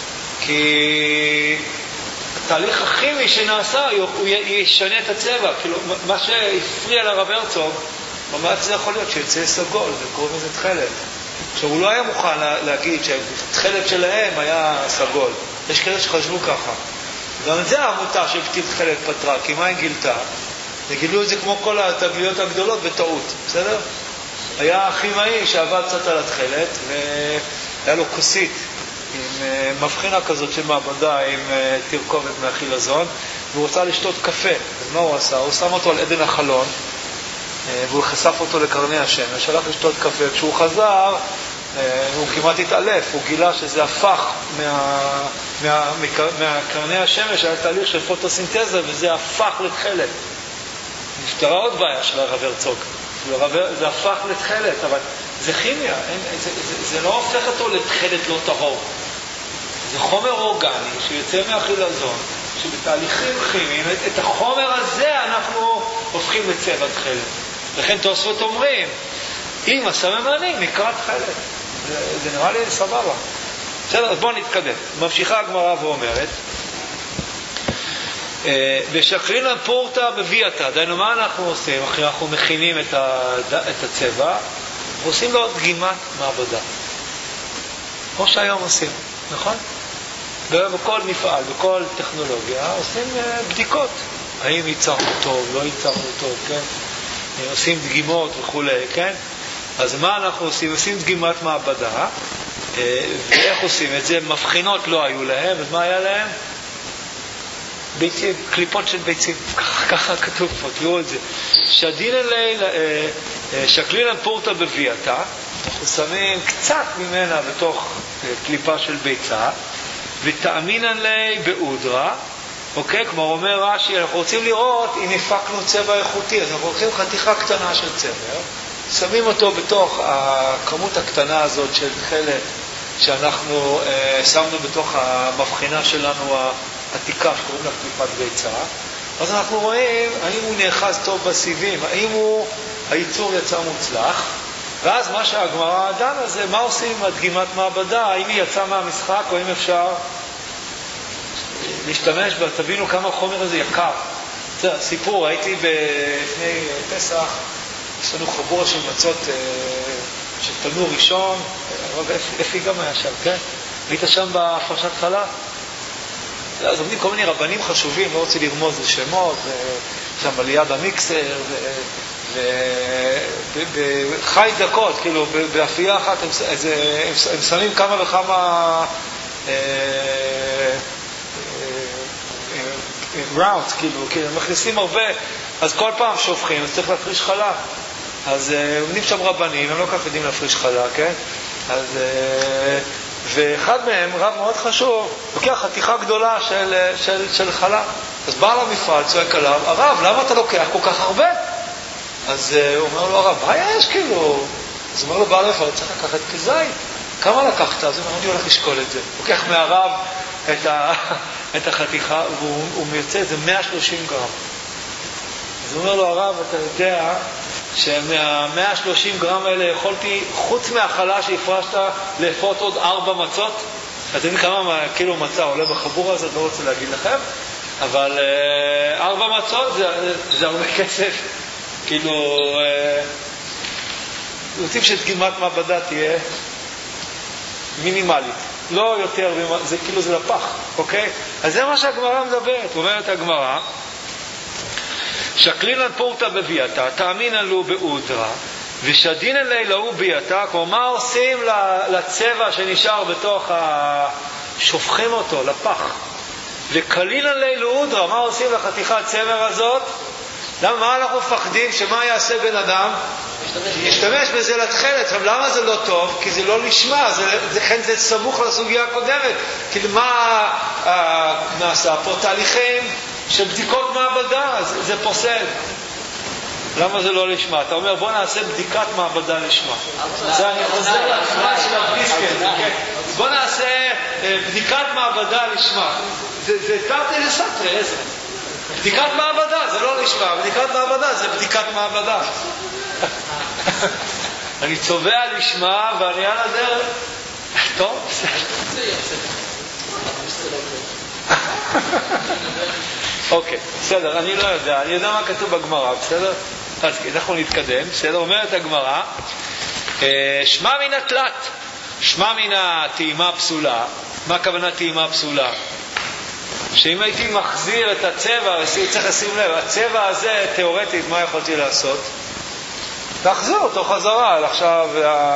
כי התהליך הכימי שנעשה, הוא ישנה את הצבע. כאילו, מה שהפריע לרב הרצוג, במעט זה יכול להיות שיצא סגול, וקוראים לזה תחילת. עכשיו, הוא לא היה מוכן להגיד שהתחילת שלהם היה סגול. יש כאלה שחשבו ככה. גם את זה העמותה שפתיל תחילת פטרה, כי מה היא גילתה? וגילו את זה כמו כל התגליות הגדולות בטעות, בסדר? היה כימאי שעבד קצת על התחילת, והיה לו כוסית עם מבחינה כזאת של מעבדה עם תרכובת מהחילזון, והוא רצה לשתות קפה. אז מה הוא עשה? הוא שם אותו על עדן החלון, והוא חשף אותו לקרני השמש, הלך לשתות קפה. כשהוא חזר, הוא כמעט התעלף, הוא גילה שזה הפך מה, מה, מהקרני השמש, היה תהליך של פוטוסינתזה, וזה הפך לתחילת. נפתרה עוד בעיה של הרב הרצוג. זה הפך לתחילת, אבל זה כימיה, אין, זה, זה, זה לא הופך אותו לתחילת לא טהור. זה חומר אורגני שיוצא מהחילזון, שבתהליכים כימיים, את, את החומר הזה אנחנו הופכים לצבע תחילת. לכן תוספות אומרים, אם הסממנים נקרא תחילת. זה, זה נראה לי סבבה. בסדר, אז בואו נתקדם. ממשיכה הגמרא ואומרת, ושקרינן פורתא בביאתא. דיינו, מה אנחנו עושים? אחרי אנחנו מכינים את, ה, את הצבע, ועושים לו דגימת מעבדה. כמו שהיום עושים, נכון? בכל מפעל, בכל טכנולוגיה, עושים בדיקות. האם ייצרנו טוב, לא ייצרנו טוב, כן? עושים דגימות וכו', כן? אז מה אנחנו עושים? עושים דגימת מעבדה, ואיך עושים את זה? מבחינות לא היו להם, ומה היה להם? ביצים, קליפות של ביצים, ככה כתוב פה, תראו את זה. שדינן לי, שקלינן פורתא בביאתא, אנחנו שמים קצת ממנה בתוך קליפה של ביצה, ותאמינן לי באודרה, אוקיי? כמו אומר רש"י, אנחנו רוצים לראות אם הפקנו צבע איכותי, אז אנחנו לוקחים חתיכה קטנה של צבע, שמים אותו בתוך הכמות הקטנה הזאת של תחילת, שאנחנו אה, שמנו בתוך המבחינה שלנו העתיקה שקוראים לה קליפת ביצה, אז אנחנו רואים האם הוא נאחז טוב בסיבים, האם הוא, הייצור יצא מוצלח, ואז מה שהגמרא דנה זה מה עושים עם הדגימת מעבדה, האם היא יצאה מהמשחק או אם אפשר להשתמש בה. תבינו כמה החומר הזה יקר. זה סיפור, הייתי לפני פסח, יש לנו חבורה של מצות אה, של תנור ראשון, הרב אפי גם היה שם, כן? היית שם בהפרשת חלה? אז עומדים כל מיני רבנים חשובים, לא רוצה לרמוז לשמות, שם ליד המיקסר, וחי דקות, כאילו, באפייה אחת הם, הם, הם שמים כמה וכמה ראונדס, כאילו, כאילו, הם מכניסים הרבה, אז כל פעם שופכים, אז צריך להפריש חלה. אז עומדים שם רבנים, הם לא כך יודעים להפריש חלה, כן? אז... ואחד מהם, רב מאוד חשוב, לוקח חתיכה גדולה של, של, של חלה. אז בעל המפעל צועק עליו, הרב, למה אתה לוקח כל כך הרבה? אז הוא אומר לו, הרב, מה יש כאילו? אז הוא אומר לו, בעל המפעל, צריך לקחת כזית. כמה לקחת? אז הוא אומר, אני הולך לשקול את זה. הוא לוקח מהרב את, ה, את החתיכה, והוא מייצא את זה מאה ושלושים גרם. אז הוא אומר לו, הרב, אתה יודע שמה-מאה ושלושים גרם האלה יכולתי, חוץ מהחלה שהפרשת, לאפות עוד ארבע מצות. אתם יודעים כמה קילו מצה עולה בחבורה הזאת, לא רוצה להגיד לכם, אבל אה, ארבע מצות זה, זה הרבה כסף. כאילו, אה, רוצים שדגימת מעבדה תהיה מינימלית. לא יותר, זה כאילו זה לפח, אוקיי? אז זה מה שהגמרא מדברת. אומרת הגמרא, שקלינן פורתא בביאתא, תאמינן לו באודרה, ושדינן לי להוא ביאתא. כמו מה עושים לצבע שנשאר בתוך ה... שופכים אותו לפח. וקלין עלי לאודרה, מה עושים לחתיכת צמר הזאת? למה, מה אנחנו מפחדים? שמה יעשה בן אדם? ישתמש בזה לתחלת. למה זה לא טוב? כי זה לא לשמה, זה, זה, זה סמוך לסוגיה הקודמת. כאילו מה אה, נעשה פה? תהליכים של בדיקות מעבדה, זה, זה פוסל. למה זה לא לשמה? אתה אומר בוא נעשה בדיקת מעבדה לשמה. זה אני חוזר לתחילת של הבריסקט. בוא נעשה בדיקת מעבדה לשמה. זה תרתי לסתרי, איזה? בדיקת מעבדה, זה לא לשמה. בדיקת מעבדה זה בדיקת מעבדה. אני צובע לשמה ואני על הדרך. טוב, בסדר. אוקיי, בסדר, אני לא יודע. אני יודע מה כתוב בגמרא, בסדר? אז אנחנו נתקדם, בסדר? אומרת הגמרא, שמע מן התלת, שמע מן הטעימה פסולה. מה הכוונה טעימה פסולה? שאם הייתי מחזיר את הצבע, צריך לשים לב, הצבע הזה, תיאורטית, מה יכולתי לעשות? להחזיר אותו חזרה, עכשיו,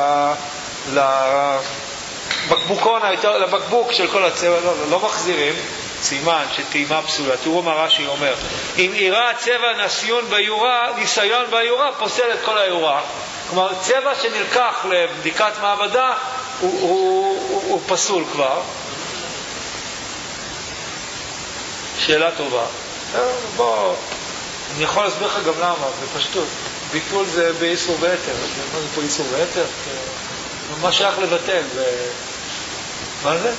לבקבוקון, לבקבוק של כל הצבע, לא, לא מחזירים, סימן שטעימה פסולה. תראו מה רש"י אומר, אם עירה הצבע ניסיון ביורה, ניסיון ביורה פוסל את כל היורה. כלומר, צבע שנלקח לבדיקת מעבדה הוא, הוא, הוא, הוא פסול כבר. שאלה טובה. בוא, אני יכול להסביר לך גם למה, בפשטות. ביטול זה באיסור ויתר. מה זה פה איסור ויתר? מה שייך לבטל? ו... מה זה?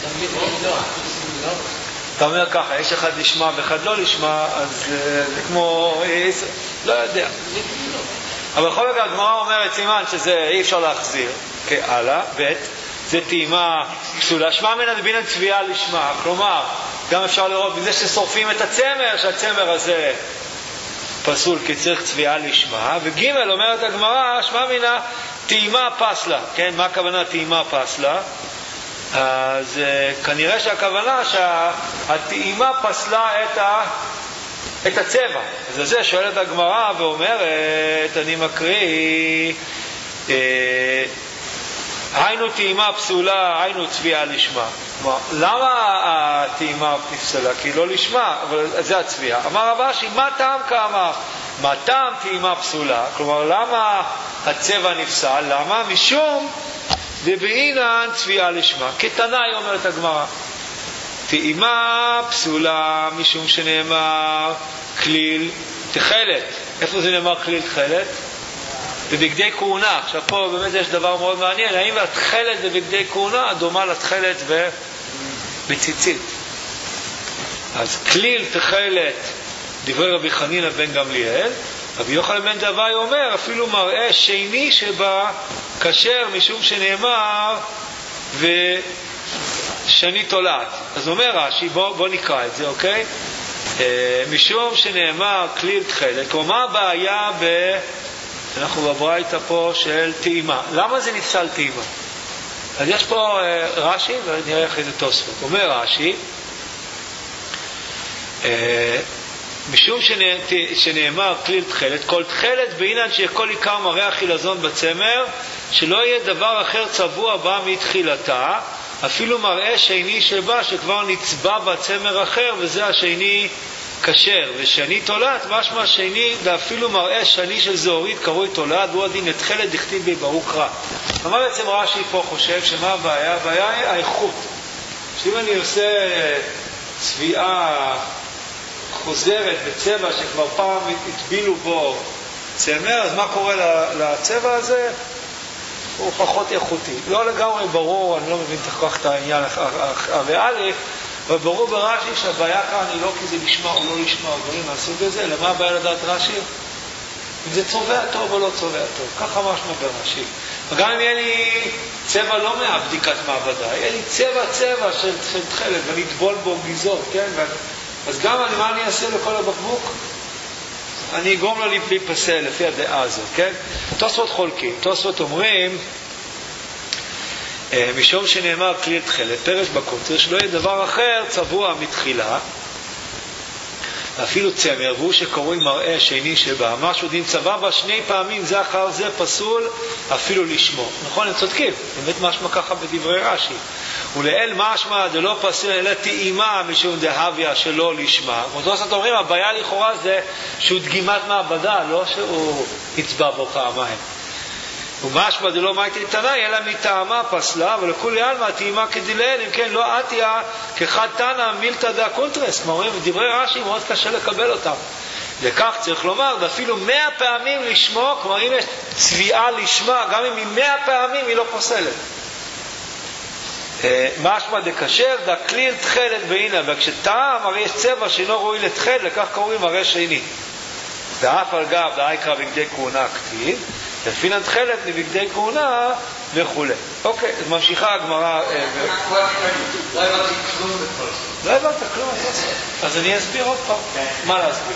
אתה אומר ככה, יש אחד לשמה ואחד לא לשמה, אז זה כמו... לא יודע. אבל בכל מקרה, הגמרא אומרת סימן שזה אי אפשר להחזיר. הלאה, ב' זה טעימה פסולה. שמע מן הדבינן צביעה לשמה. כלומר, גם אפשר לראות בזה ששורפים את הצמר, שהצמר הזה פסול כי צריך צביעה לשמה. וג' אומרת הגמרא, שמע מן הטעימה פסלה. כן, מה הכוונה טעימה פסלה? אז כנראה שהכוונה שהטעימה פסלה את, ה, את הצבע. אז זה שואלת הגמרא ואומרת, אני מקריא, אה, היינו טעימה פסולה, היינו צביעה לשמה. למה הטעימה נפסלה? כי לא לשמה, אבל זה הצביעה. אמר רבשי, מה טעם כאמר? מה טעם טעימה פסולה? כלומר, למה הצבע נפסל? למה? משום דבעינן צביעה לשמה. כתנאי אומרת הגמרא, טעימה פסולה משום שנאמר כליל תחלת. איפה זה נאמר כליל תחלת? בבגדי כהונה. עכשיו פה באמת יש דבר מאוד מעניין, האם התחלת בבגדי כהונה דומה לתחלת בציצית. אז כליל תחלת, דברי רבי חנינא בן גמליאל, רבי יוחנן בן דווי אומר אפילו מראה שני שבה כשר משום שנאמר ושני תולעת. אז אומר רש"י, בוא, בוא נקרא את זה, אוקיי? משום שנאמר כליל תחלת. כלומר, מה הבעיה ב... אנחנו בברייתא פה של טעימה. למה זה נפסל טעימה? אז יש פה רש"י, ונראה אחרי זה תוספות. אומר רש"י, משום שנאמר כליל תחלת, כל תחלת בעינן שכל עיקר מראה החילזון בצמר, שלא יהיה דבר אחר צבוע בה מתחילתה, אפילו מראה שני שבה שכבר נצבע בצמר אחר, וזה השני כשר. ושני תולעת, משמע שני, ואפילו מראה שני של זהורית קרוי תולעת, והוא הדין התחלת דכתיב בי ברוך רע. מה בעצם רש"י פה חושב? שמה הבעיה? הבעיה היא האיכות. שאם אני עושה צביעה חוזרת בצבע שכבר פעם התבילו בו צמר, אז מה קורה לצבע הזה? הוא פחות איכותי. לא לגמרי ברור, אני לא מבין תכך את העניין הריאלי, אבל ברור ברש"י שהבעיה כאן היא לא כי זה לשמה או לא לשמה או דברים מהסוג הזה, אלא מה הבעיה לדעת רש"י? אם זה צובע טוב או לא צובע טוב. ככה משמע ברש"י. וגם אם יהיה לי צבע לא מהבדיקת מעבדה, יהיה לי צבע צבע של, של תחלת ואני אטבול בו גיזות, כן? ו... אז גם אני, מה אני אעשה לכל הבקבוק? אני אגרום לו להיפסל לפי הדעה הזאת, כן? תוספות חולקים. תוספות אומרים, משום שנאמר כליל תחלת, פרש בקוצר, שלא יהיה דבר אחר צבוע מתחילה, אפילו צמר, והוא שקוראים מראה שני שבה, משהו דין צבע בה שני פעמים, זה אחר זה פסול, אפילו לשמו. נכון, הם צודקים, באמת משמע ככה בדברי רש"י. ולאל משמע דלא פסול אלא טעימה משום דהביה שלא לשמה. כמו זאת אומרים, הבעיה לכאורה זה שהוא דגימת מעבדה, לא שהוא יצבע בו פעמיים. ומשמע דלא מייטי תנאי אלא מטעמה פסלה, ולכולי עלמא טעימה כדילאל, אם כן לא עתיה כחד תנא מילתא דא קונטרס. כלומר, דברי רש"י מאוד קשה לקבל אותם. לכך צריך לומר, ואפילו מאה פעמים לשמו, כלומר אם יש צביעה לשמה, גם אם היא מאה פעמים היא לא פוסלת. משמע דקשר דקליל תחלת בעינה, וכשטעם הרי יש צבע שאינו ראוי לתחל, לכך קוראים הרי שני. ואף על גב דאיקרא בגדי כהונה כתיב, לפינן תחלת לבגדי כהונה וכו'. אוקיי, אז ממשיכה הגמרא. לא הבנתי כלום בכל זאת. לא הבנת כלום. אז אני אסביר עוד פעם. מה להסביר?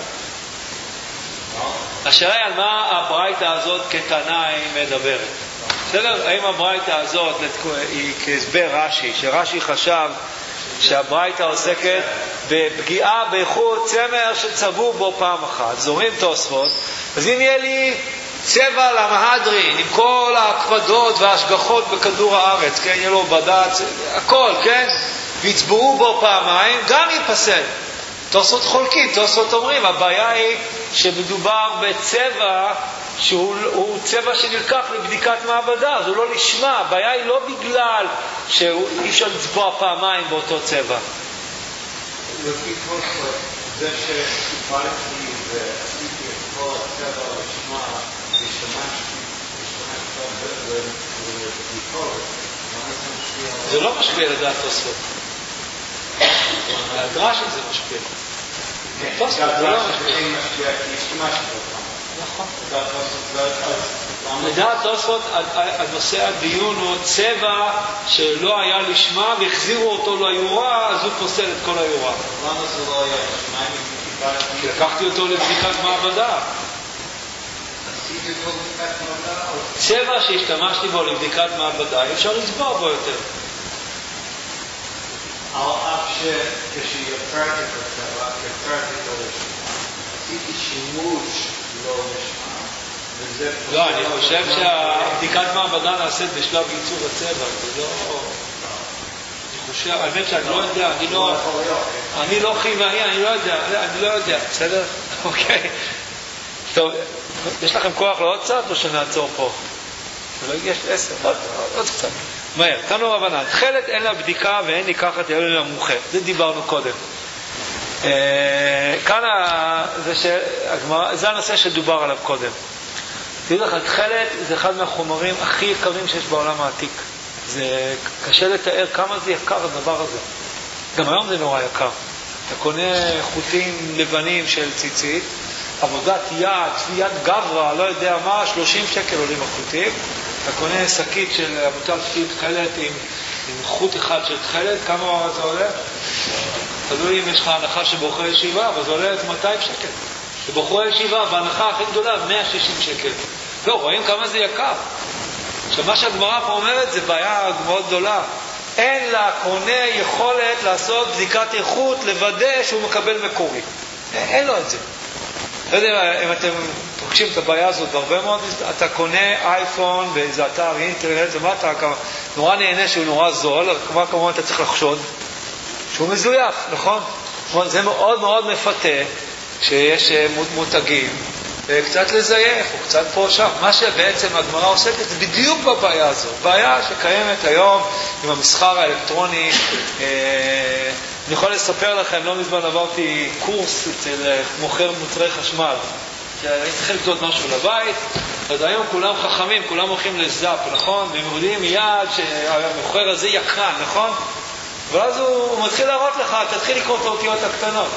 השאלה היא על מה הברייתא הזאת כתנאי מדברת. בסדר? האם הברייתא הזאת היא כהסבר רש"י, שרש"י חשב שהברייתא עוסקת בפגיעה באיכות צמר שצבעו בו פעם אחת. זורמים תוספות, אז אם יהיה לי צבע למהדרין עם כל ההקפדות וההשגחות בכדור הארץ, כן, יהיה לו בד"ץ, הכל, כן, ויצבעו בו פעמיים, גם ייפסל. תוספות חולקים, תוספות אומרים, הבעיה היא שמדובר בצבע שהוא צבע שנלקח לבדיקת מעבדה, אז הוא לא נשמע. הבעיה היא לא בגלל שאי אפשר לצבוע פעמיים באותו צבע. לפי תוספות, זה שקיבלתי ועשיתי את כל הצבע לשמה, השתמשתי, השתמשתי בבדיקות, זה לא משפיע לדעת תוספות. הדרש הזה משפיע. תוספות זה לא משפיע. נכון. לדעת תוספות, הנושא הדיון הוא צבע שלא היה לשמה והחזירו אותו ליורה, אז הוא פוסל את כל היורה. למה זה לא היה לשמה? כי לקחתי אותו לבדיקת מעבדה. עשיתי אותו לבדיקת מעבדה? צבע שהשתמשתי בו לבדיקת מעבדה, אפשר לצבוע בו יותר. על אף שכשיפרתי את הצבע, יפרתי את הלשמה, עשיתי שימוש לא לשמה, וזה... לא, אני חושב שהבדיקת מעבדה נעשית בשלב ייצור הצבע, זה לא... אני חושב, האמת שאני לא יודע, אני לא... אני לא כימאי, אני לא יודע, אני לא יודע, בסדר? אוקיי. טוב, יש לכם כוח לעוד קצת או שנעצור פה? יש עשר, עוד קצת. מהר, תנו רבנן, תחלת אין לה בדיקה ואין ניקחת אלא למומחה. זה דיברנו קודם. כאן זה הנושא שדובר עליו קודם. תראו לך, תחלת זה אחד מהחומרים הכי יקרים שיש בעולם העתיק. זה קשה לתאר כמה זה יקר הדבר הזה. גם היום זה נורא יקר. אתה קונה חוטים לבנים של ציצית, עבודת יד, צביעת גברה, לא יודע מה, שלושים שקל עולים החוטים. אתה קונה שקית של עמותת תחלת עם, עם חוט אחד של תחלת, כמה זה עולה? תלוי אם יש לך הנחה שבוחרי ישיבה, אבל זה עולה מאתיים שקל. שבוחרי ישיבה, בהנחה הכי גדולה, מאה ושישים שקל. לא, רואים כמה זה יקר. עכשיו, מה שהגמרא פה אומרת, זה בעיה מאוד גדולה. אין לקונה יכולת לעשות בדיקת איכות, לוודא שהוא מקבל מקורי. אין לו את זה. לא יודע אם אתם פוגשים את הבעיה הזאת בהרבה מאוד, אתה קונה אייפון באיזה אתר אינטרנט, ומה אתה נורא נהנה שהוא נורא זול, כמובן כמובן אתה צריך לחשוד שהוא מזויף, נכון? זה מאוד מאוד מפתה שיש מותגים, קצת לזייף או קצת פה שם. מה שבעצם הגמרא עוסקת זה בדיוק בבעיה הזאת, בעיה שקיימת היום עם המסחר האלקטרוני. אני יכול לספר לכם, לא מזמן עברתי קורס אצל מוכר מוצרי חשמל, הייתי צריך לקנות משהו לבית, אז היום כולם חכמים, כולם הולכים לזאפ, נכון? והם יודעים מיד שהמוכר הזה יקרן, נכון? ואז הוא, הוא מתחיל להראות לך, תתחיל לקרוא את האותיות הקטנות.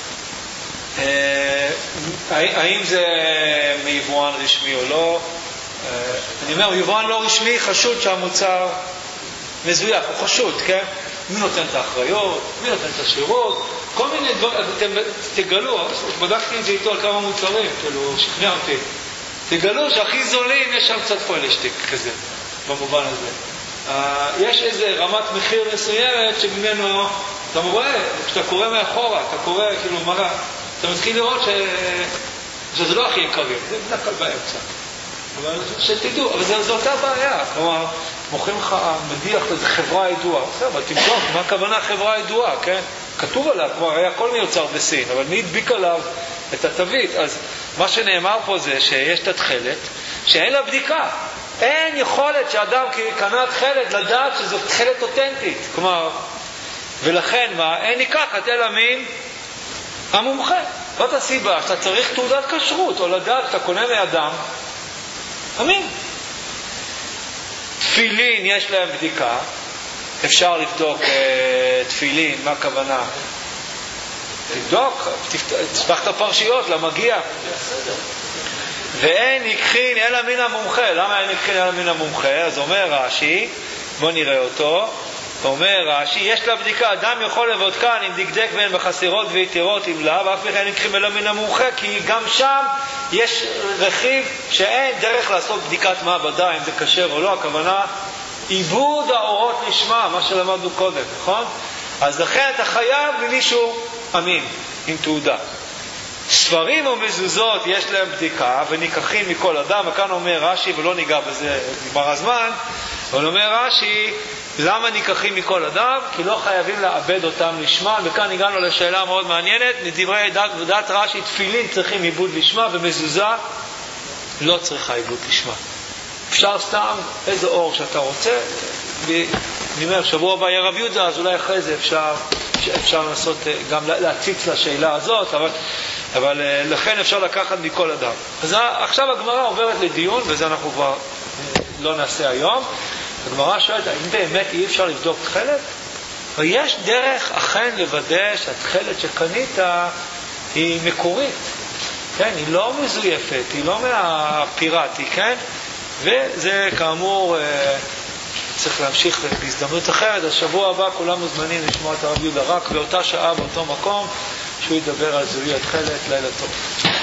האם זה מיבואן רשמי או לא? אני אומר, יבואן לא רשמי חשוד שהמוצר מזויף, הוא חשוד, כן? מי נותן את האחריות, מי נותן את השירות, כל מיני דברים, אתם תגלו, בדקתי את זה איתו על כמה מוצרים, כאילו, שכנע אותי, תגלו שהכי זולים יש שם קצת פוילשטיק כזה, במובן הזה. יש איזה רמת מחיר מסוימת שממנו, אתה רואה, כשאתה קורא מאחורה, אתה קורא, כאילו, מראה, אתה מתחיל לראות ש... שזה לא הכי יקרים, זה בדרך כלל באמצע. אבל שתדעו, אבל זו אותה בעיה. כלומר, מוכרים לך מדיח איזו חברה ידועה. אבל תבדוק, מה הכוונה חברה ידועה, כן? כתוב עליו, כבר היה הכל מיוצר בסין, אבל מי הדביק עליו את התווית? אז מה שנאמר פה זה שיש את התחלת, שאין לה בדיקה. אין יכולת שאדם קנה תחלת לדעת שזו תחלת אותנטית. כלומר, ולכן מה? אין ניקחת אלא מן המומחה. זאת הסיבה שאתה צריך תעודת כשרות, או לדעת שאתה קונה מאדם אמין. תפילין יש להם בדיקה, אפשר לבדוק אה, תפילין, מה הכוונה? תבדוק, תפתח את הפרשיות למגיע. ואין ניקחין אלא מן המומחה. למה אין ניקחין אלא מן המומחה? אז אומר רש"י, בוא נראה אותו. אומר רש"י, יש לה בדיקה, אדם יכול לבוד כאן אם דקדק בהן בחסירות ויתירות אם לא, ואף בכן ניקחים אלא מן המומחה, כי גם שם יש רכיב שאין דרך לעשות בדיקת מעבדה אם זה כשר או לא. הכוונה עיבוד האורות נשמע, מה שלמדנו קודם, נכון? אז לכן אתה חייב ממישהו אמין עם תעודה. ספרים או מזוזות יש להם בדיקה וניקחים מכל אדם, וכאן אומר רש"י, ולא ניגע בזה נגמר הזמן, אבל אומר רש"י, למה ניקחים מכל אדם? כי לא חייבים לאבד אותם לשמה. וכאן הגענו לשאלה מאוד מעניינת, מדברי דת ודעת רש"י, תפילין צריכים עיבוד לשמה, ומזוזה לא צריכה עיבוד לשמה. אפשר סתם איזה אור שאתה רוצה, אני אומר, שבוע הבא יהיה רב יהודה, אז אולי אחרי זה אפשר, אפשר לנסות גם להציץ לשאלה הזאת, אבל, אבל לכן אפשר לקחת מכל אדם. אז עכשיו הגמרא עוברת לדיון, וזה אנחנו כבר לא נעשה היום. הגמרא שואלת, האם באמת אי אפשר לבדוק תחלת? ויש דרך אכן לוודא שהתחלת שקנית היא מקורית, כן? היא לא מזויפת, היא לא מהפיראטי, כן? וזה כאמור צריך להמשיך בהזדמנות אחרת. אז שבוע הבא כולם מוזמנים לשמוע את הרב יהודה רק באותה שעה, באותו מקום, שהוא ידבר על זיהוי התחלת. לילה טוב.